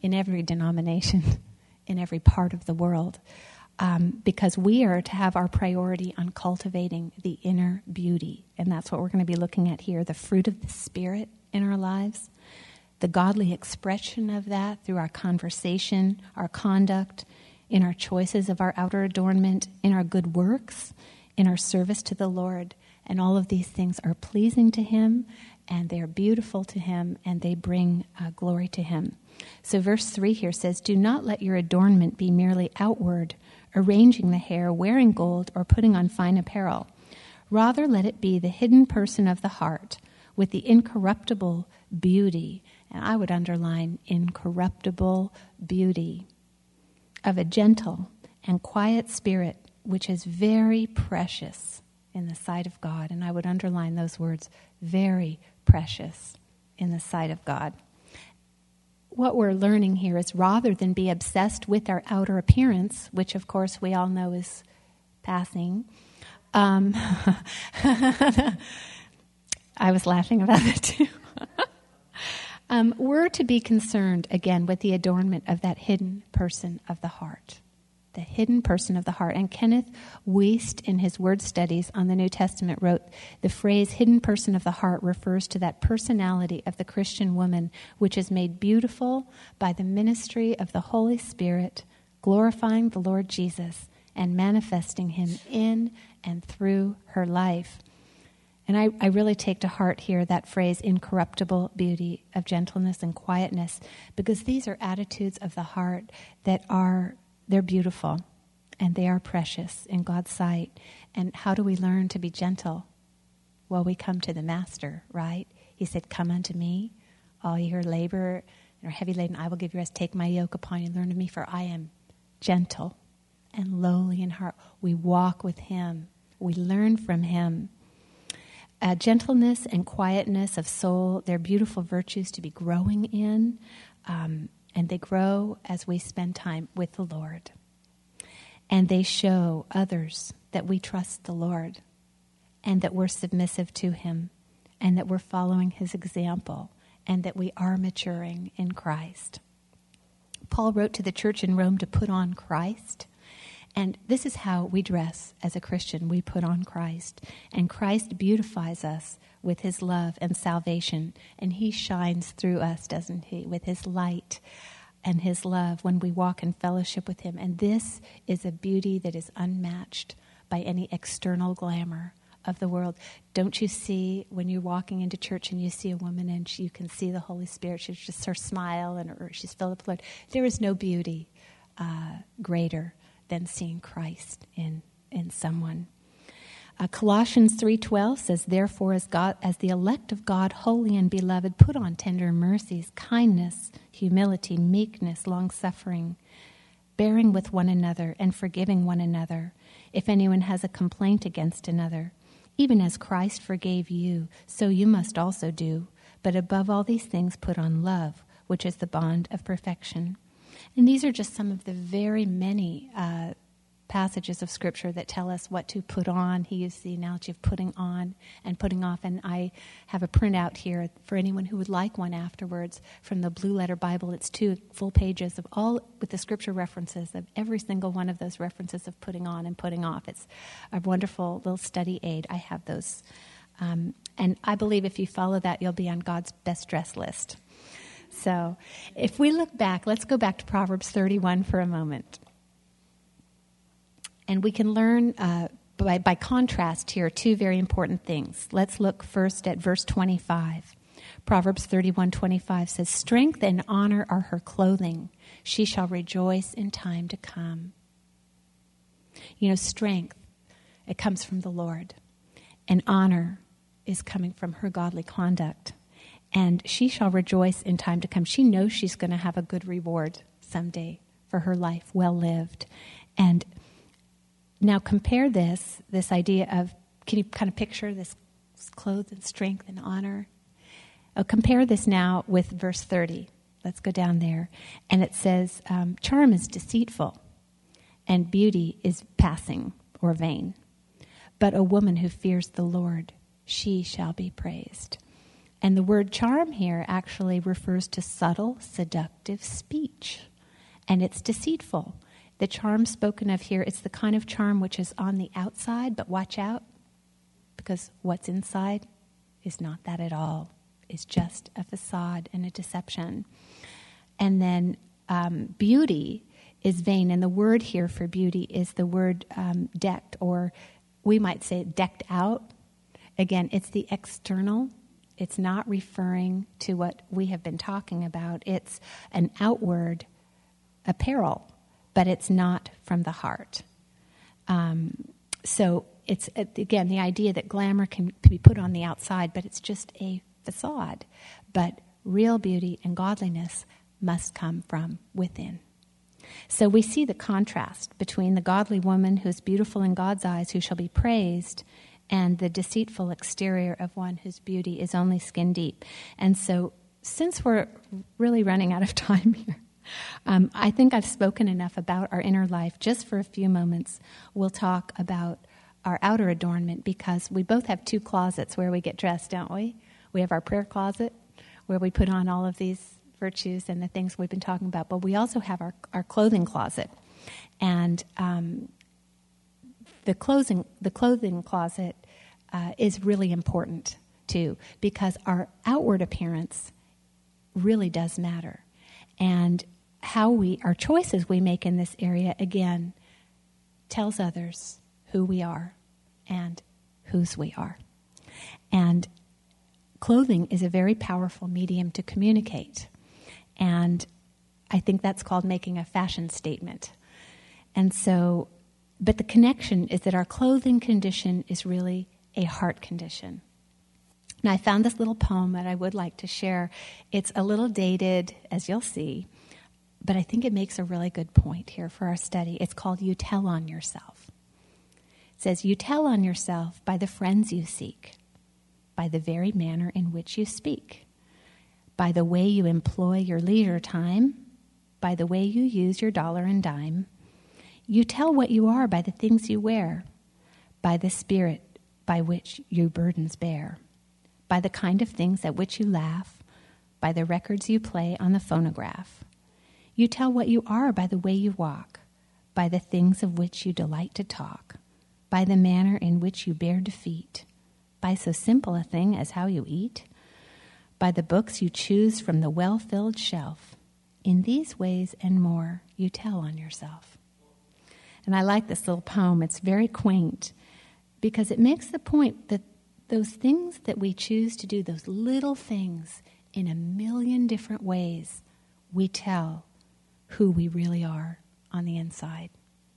in every denomination, in every part of the world, um, because we are to have our priority on cultivating the inner beauty. And that's what we're going to be looking at here, the fruit of the Spirit in our lives, the godly expression of that through our conversation, our conduct, in our choices of our outer adornment, in our good works, in our service to the Lord. And all of these things are pleasing to Him, and they are beautiful to Him, and they bring uh, glory to Him. So verse three here says, "Do not let your adornment be merely outward, arranging the hair, wearing gold, or putting on fine apparel. Rather let it be the hidden person of the heart, with the incorruptible beauty," and I would underline incorruptible beauty, "of a gentle and quiet spirit, which is very precious in the sight of God." And I would underline those words, very precious in the sight of God. What we're learning here is rather than be obsessed with our outer appearance, which of course we all know is passing, um, I was laughing about it too. um, we're to be concerned, again, with the adornment of that hidden person of the heart. The hidden person of the heart. And Kenneth Wuest, in his word studies on the New Testament, wrote, "The phrase hidden person of the heart refers to that personality of the Christian woman which is made beautiful by the ministry of the Holy Spirit, glorifying the Lord Jesus and manifesting Him in and through her life." And I, I really take to heart here that phrase, incorruptible beauty, of gentleness and quietness, because these are attitudes of the heart that are They're beautiful, and they are precious in God's sight. And how do we learn to be gentle? Well, we come to the Master, right? He said, "Come unto me, all you who labor and are heavy laden, I will give you rest. Take my yoke upon you, learn of me, for I am gentle and lowly in heart." We walk with Him. We learn from Him. Uh, gentleness and quietness of soul, they're beautiful virtues to be growing in. Um And they grow as we spend time with the Lord. And they show others that we trust the Lord, and that we're submissive to Him, and that we're following His example, and that we are maturing in Christ. Paul wrote to the church in Rome to put on Christ. And this is how we dress as a Christian. We put on Christ. And Christ beautifies us with His love and salvation. And He shines through us, doesn't He, with His light and His love when we walk in fellowship with Him. And this is a beauty that is unmatched by any external glamour of the world. Don't you see when you're walking into church and you see a woman and she, you can see the Holy Spirit, she's just her smile and her, she's filled with the Lord. There is no beauty uh, greater than seeing Christ in, in someone. Uh, Colossians three twelve says, "Therefore, as God, as the elect of God, holy and beloved, put on tender mercies, kindness, humility, meekness, long-suffering, bearing with one another and forgiving one another, if anyone has a complaint against another. Even as Christ forgave you, so you must also do. But above all these things, put on love, which is the bond of perfection." And these are just some of the very many uh, passages of Scripture that tell us what to put on. He used the analogy of putting on and putting off. And I have a printout here for anyone who would like one afterwards from the Blue Letter Bible. It's two full pages of all with the Scripture references of every single one of those references of putting on and putting off. It's a wonderful little study aid. I have those. Um, and I believe if you follow that, you'll be on God's best dress list. So if we look back, let's go back to Proverbs thirty-one for a moment. And we can learn uh, by, by contrast here two very important things. Let's look first at verse twenty-five. Proverbs thirty-one twenty-five says, "Strength and honor are her clothing. She shall rejoice in time to come." You know, strength, it comes from the Lord. And honor is coming from her godly conduct. And she shall rejoice in time to come. She knows she's going to have a good reward someday for her life well lived. And now compare this, this idea of, can you kind of picture this clothed in strength and honor? Oh, compare this now with verse thirty. Let's go down there. And it says, um, "Charm is deceitful, and beauty is passing or vain. But a woman who fears the Lord, she shall be praised." And the word charm here actually refers to subtle, seductive speech. And it's deceitful. The charm spoken of here, it's the kind of charm which is on the outside, but watch out, because what's inside is not that at all. It's just a facade and a deception. And then um, beauty is vain, and the word here for beauty is the word um, decked, or we might say decked out. Again, it's the external. It's not referring to what we have been talking about. It's an outward apparel, but it's not from the heart. Um, so it's, again, the idea that glamour can be put on the outside, but it's just a facade. But real beauty and godliness must come from within. So we see the contrast between the godly woman who is beautiful in God's eyes, who shall be praised, and the deceitful exterior of one whose beauty is only skin deep. And so since we're really running out of time here, um, I think I've spoken enough about our inner life. Just for a few moments, we'll talk about our outer adornment, because we both have two closets where we get dressed, don't we? We have our prayer closet where we put on all of these virtues and the things we've been talking about, but we also have our, our clothing closet. And um, the clothing, the clothing closet uh, is really important too, because our outward appearance really does matter. And how we, our choices we make in this area, again, tells others who we are and whose we are. And clothing is a very powerful medium to communicate. And I think that's called making a fashion statement. And so, but the connection is that our clothing condition is really a heart condition. Now, I found this little poem that I would like to share. It's a little dated, as you'll see, but I think it makes a really good point here for our study. It's called You Tell on Yourself. It says, you tell on yourself by the friends you seek, by the very manner in which you speak, by the way you employ your leisure time, by the way you use your dollar and dime. You tell what you are by the things you wear, by the spirit by which you burdens bear, by the kind of things at which you laugh, by the records you play on the phonograph. You tell what you are by the way you walk, by the things of which you delight to talk, by the manner in which you bear defeat, by so simple a thing as how you eat, by the books you choose from the well-filled shelf. In these ways and more, you tell on yourself. And I like this little poem. It's very quaint because it makes the point that those things that we choose to do, those little things in a million different ways, we tell who we really are on the inside.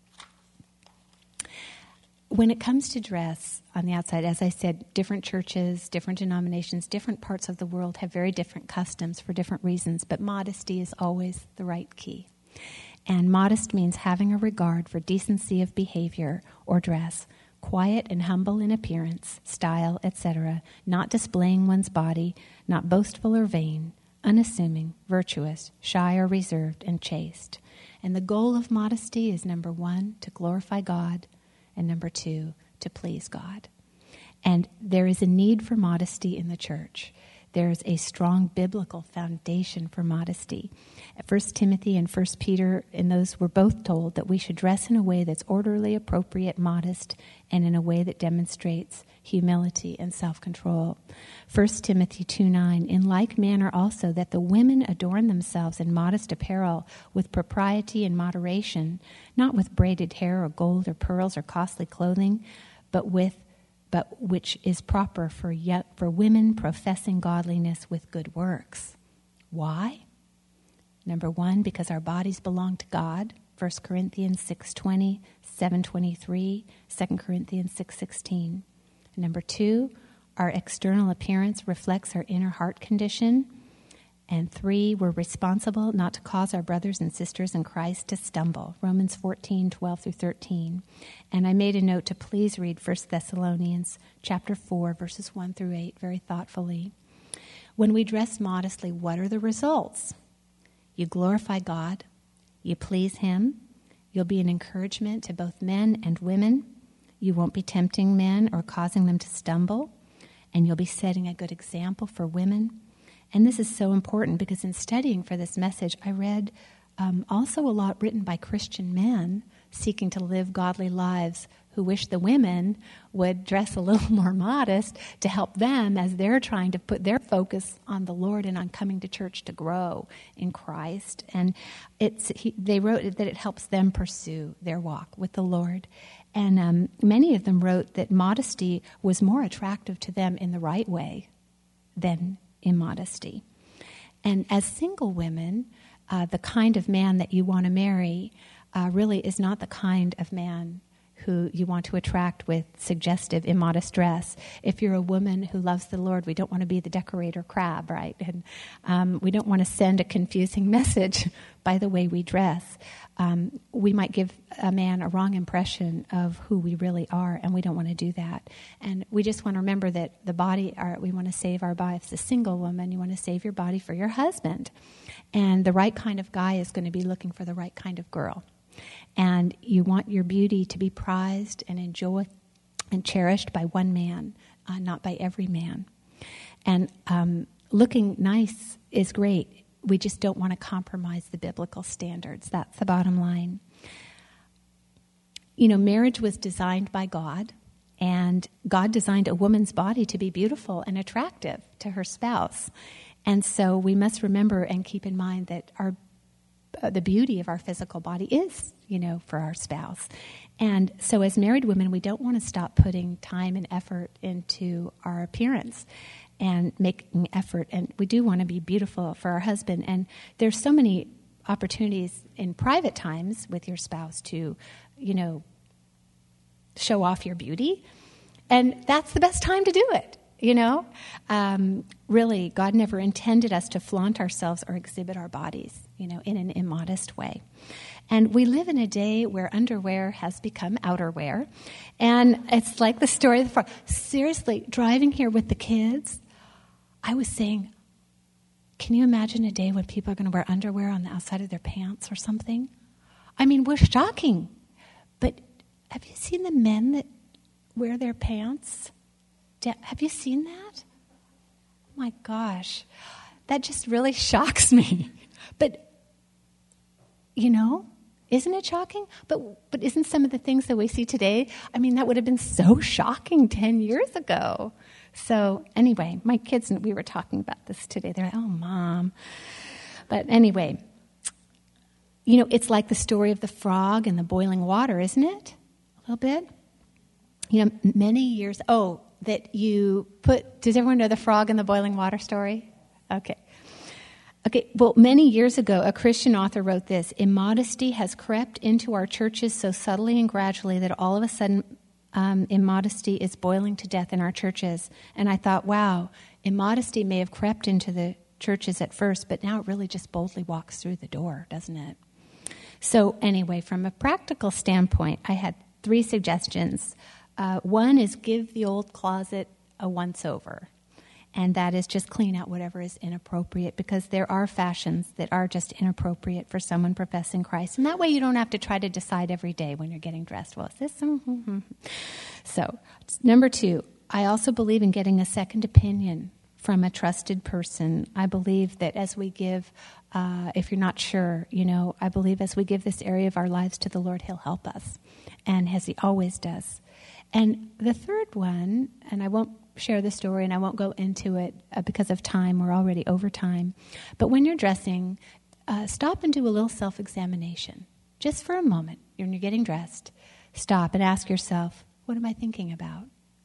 When it comes to dress on the outside, as I said, different churches, different denominations, different parts of the world have very different customs for different reasons, but modesty is always the right key. And modest means having a regard for decency of behavior or dress, quiet and humble in appearance, style, et cetera, not displaying one's body, not boastful or vain, unassuming, virtuous, shy or reserved, and chaste. And the goal of modesty is, number one, to glorify God, and number two, to please God. And there is a need for modesty in the church. There is a strong biblical foundation for modesty. First Timothy and First Peter, in those we're both told that we should dress in a way that's orderly, appropriate, modest, and in a way that demonstrates humility and self-control. First Timothy two nine, in like manner also that the women adorn themselves in modest apparel with propriety and moderation, not with braided hair or gold or pearls or costly clothing, but with but which is proper for yet for women professing godliness with good works. Why? Number one, because our bodies belong to God, First Corinthians six twenty, seven twenty-three, Second Corinthians six sixteen. Number two, our external appearance reflects our inner heart condition. And three, we're responsible not to cause our brothers and sisters in Christ to stumble. Romans fourteen, twelve through thirteen. And I made a note to please read First Thessalonians chapter four, verses one through eight, very thoughtfully. When we dress modestly, what are the results? You glorify God. You please Him. You'll be an encouragement to both men and women. You won't be tempting men or causing them to stumble. and you'll be setting a good example for women. And this is so important because in studying for this message, I read um, also a lot written by Christian men seeking to live godly lives who wish the women would dress a little more modest to help them as they're trying to put their focus on the Lord and on coming to church to grow in Christ. And it's he, they wrote that it helps them pursue their walk with the Lord. And um, many of them wrote that modesty was more attractive to them in the right way than immodesty. And as single women, uh, the kind of man that you want to marry uh, really is not the kind of man who you want to attract with suggestive, immodest dress. If you're a woman who loves the Lord, we don't want to be the decorator crab, right? And um, we don't want to send a confusing message by the way we dress. Um, we might give a man a wrong impression of who we really are, and we don't want to do that. And we just want to remember that the body, our, we want to save our body. If it's a single woman, you want to save your body for your husband. And the right kind of guy is going to be looking for the right kind of girl. And you want your beauty to be prized and enjoyed and cherished by one man, uh, not by every man. And um, looking nice is great. We just don't want to compromise the biblical standards. That's the bottom line. You know, marriage was designed by God, and God designed a woman's body to be beautiful and attractive to her spouse. And so we must remember and keep in mind that our uh, the beauty of our physical body is, you know, for our spouse. And so as married women, we don't want to stop putting time and effort into our appearance and making effort. And we do want to be beautiful for our husband. And there's so many opportunities in private times with your spouse to, you know, show off your beauty. And that's the best time to do it, you know. Um, really, God never intended us to flaunt ourselves or exhibit our bodies, you know, in an immodest way. And we live in a day where underwear has become outerwear. And it's like the story of the frog. Seriously, driving here with the kids, I was saying, can you imagine a day when people are going to wear underwear on the outside of their pants or something? I mean, we're shocking. But have you seen the men that wear their pants? Have you seen that? Oh my gosh. That just really shocks me. But, you know, isn't it shocking? But but isn't some of the things that we see today, I mean, that would have been so shocking ten years ago. So anyway, my kids, we were talking about this today. They're like, oh, Mom. But anyway, you know, it's like the story of the frog and the boiling water, isn't it? A little bit. You know, many years, oh, that you put, does everyone know the frog and the boiling water story? Okay. Okay, well, many years ago, a Christian author wrote this: immodesty has crept into our churches so subtly and gradually that all of a sudden um, immodesty is boiling to death in our churches. And I thought, wow, immodesty may have crept into the churches at first, but now it really just boldly walks through the door, doesn't it? So anyway, from a practical standpoint, I had three suggestions. Uh, one is give the old closet a once-over. And that is just clean out whatever is inappropriate, because there are fashions that are just inappropriate for someone professing Christ. And that way you don't have to try to decide every day when you're getting dressed, well, is this? Mm-hmm. So, number two, I also believe in getting a second opinion from a trusted person. I believe that as we give, uh, if you're not sure, you know, I believe as we give this area of our lives to the Lord, He'll help us, and as He always does. And the third one, and I won't share the story and I won't go into it uh, because of time. We're already over time. But when you're dressing, uh, stop and do a little self-examination. Just for a moment, when you're getting dressed, stop and ask yourself, what am I thinking about?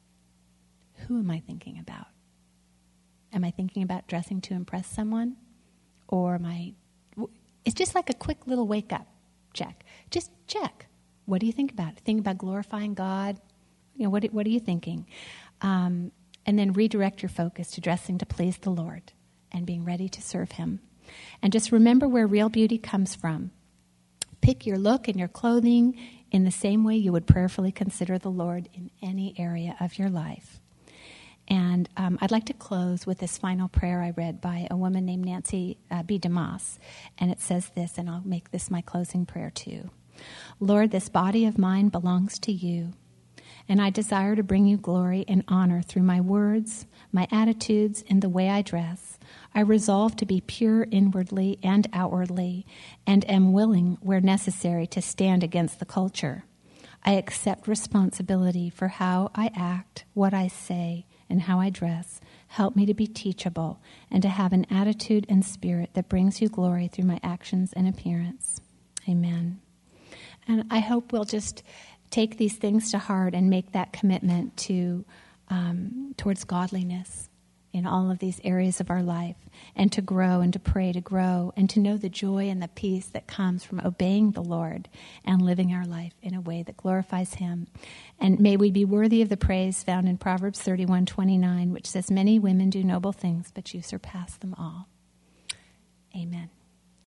Who am I thinking about? Am I thinking about dressing to impress someone? Or am I... It's just like a quick little wake-up check. Just check. What do you think about? Think about glorifying God? You know, what, what are you thinking? Um, and then redirect your focus to dressing to please the Lord and being ready to serve Him. And just remember where real beauty comes from. Pick your look and your clothing in the same way you would prayerfully consider the Lord in any area of your life. And um, I'd like to close with this final prayer I read by a woman named Nancy uh, B. DeMoss. And it says this, and I'll make this my closing prayer too. Lord, this body of mine belongs to you. and I desire to bring you glory and honor through my words, my attitudes, and the way I dress. I resolve to be pure inwardly and outwardly, and am willing, where necessary, to stand against the culture. I accept responsibility for how I act, what I say, and how I dress. Help me to be teachable and to have an attitude and spirit that brings you glory through my actions and appearance. Amen. And I hope we'll just take these things to heart and make that commitment to um, towards godliness in all of these areas of our life, and to grow and to pray to grow and to know the joy and the peace that comes from obeying the Lord and living our life in a way that glorifies Him. And may we be worthy of the praise found in Proverbs thirty-one twenty-nine, which says, "Many women do noble things, but you surpass them all." Amen.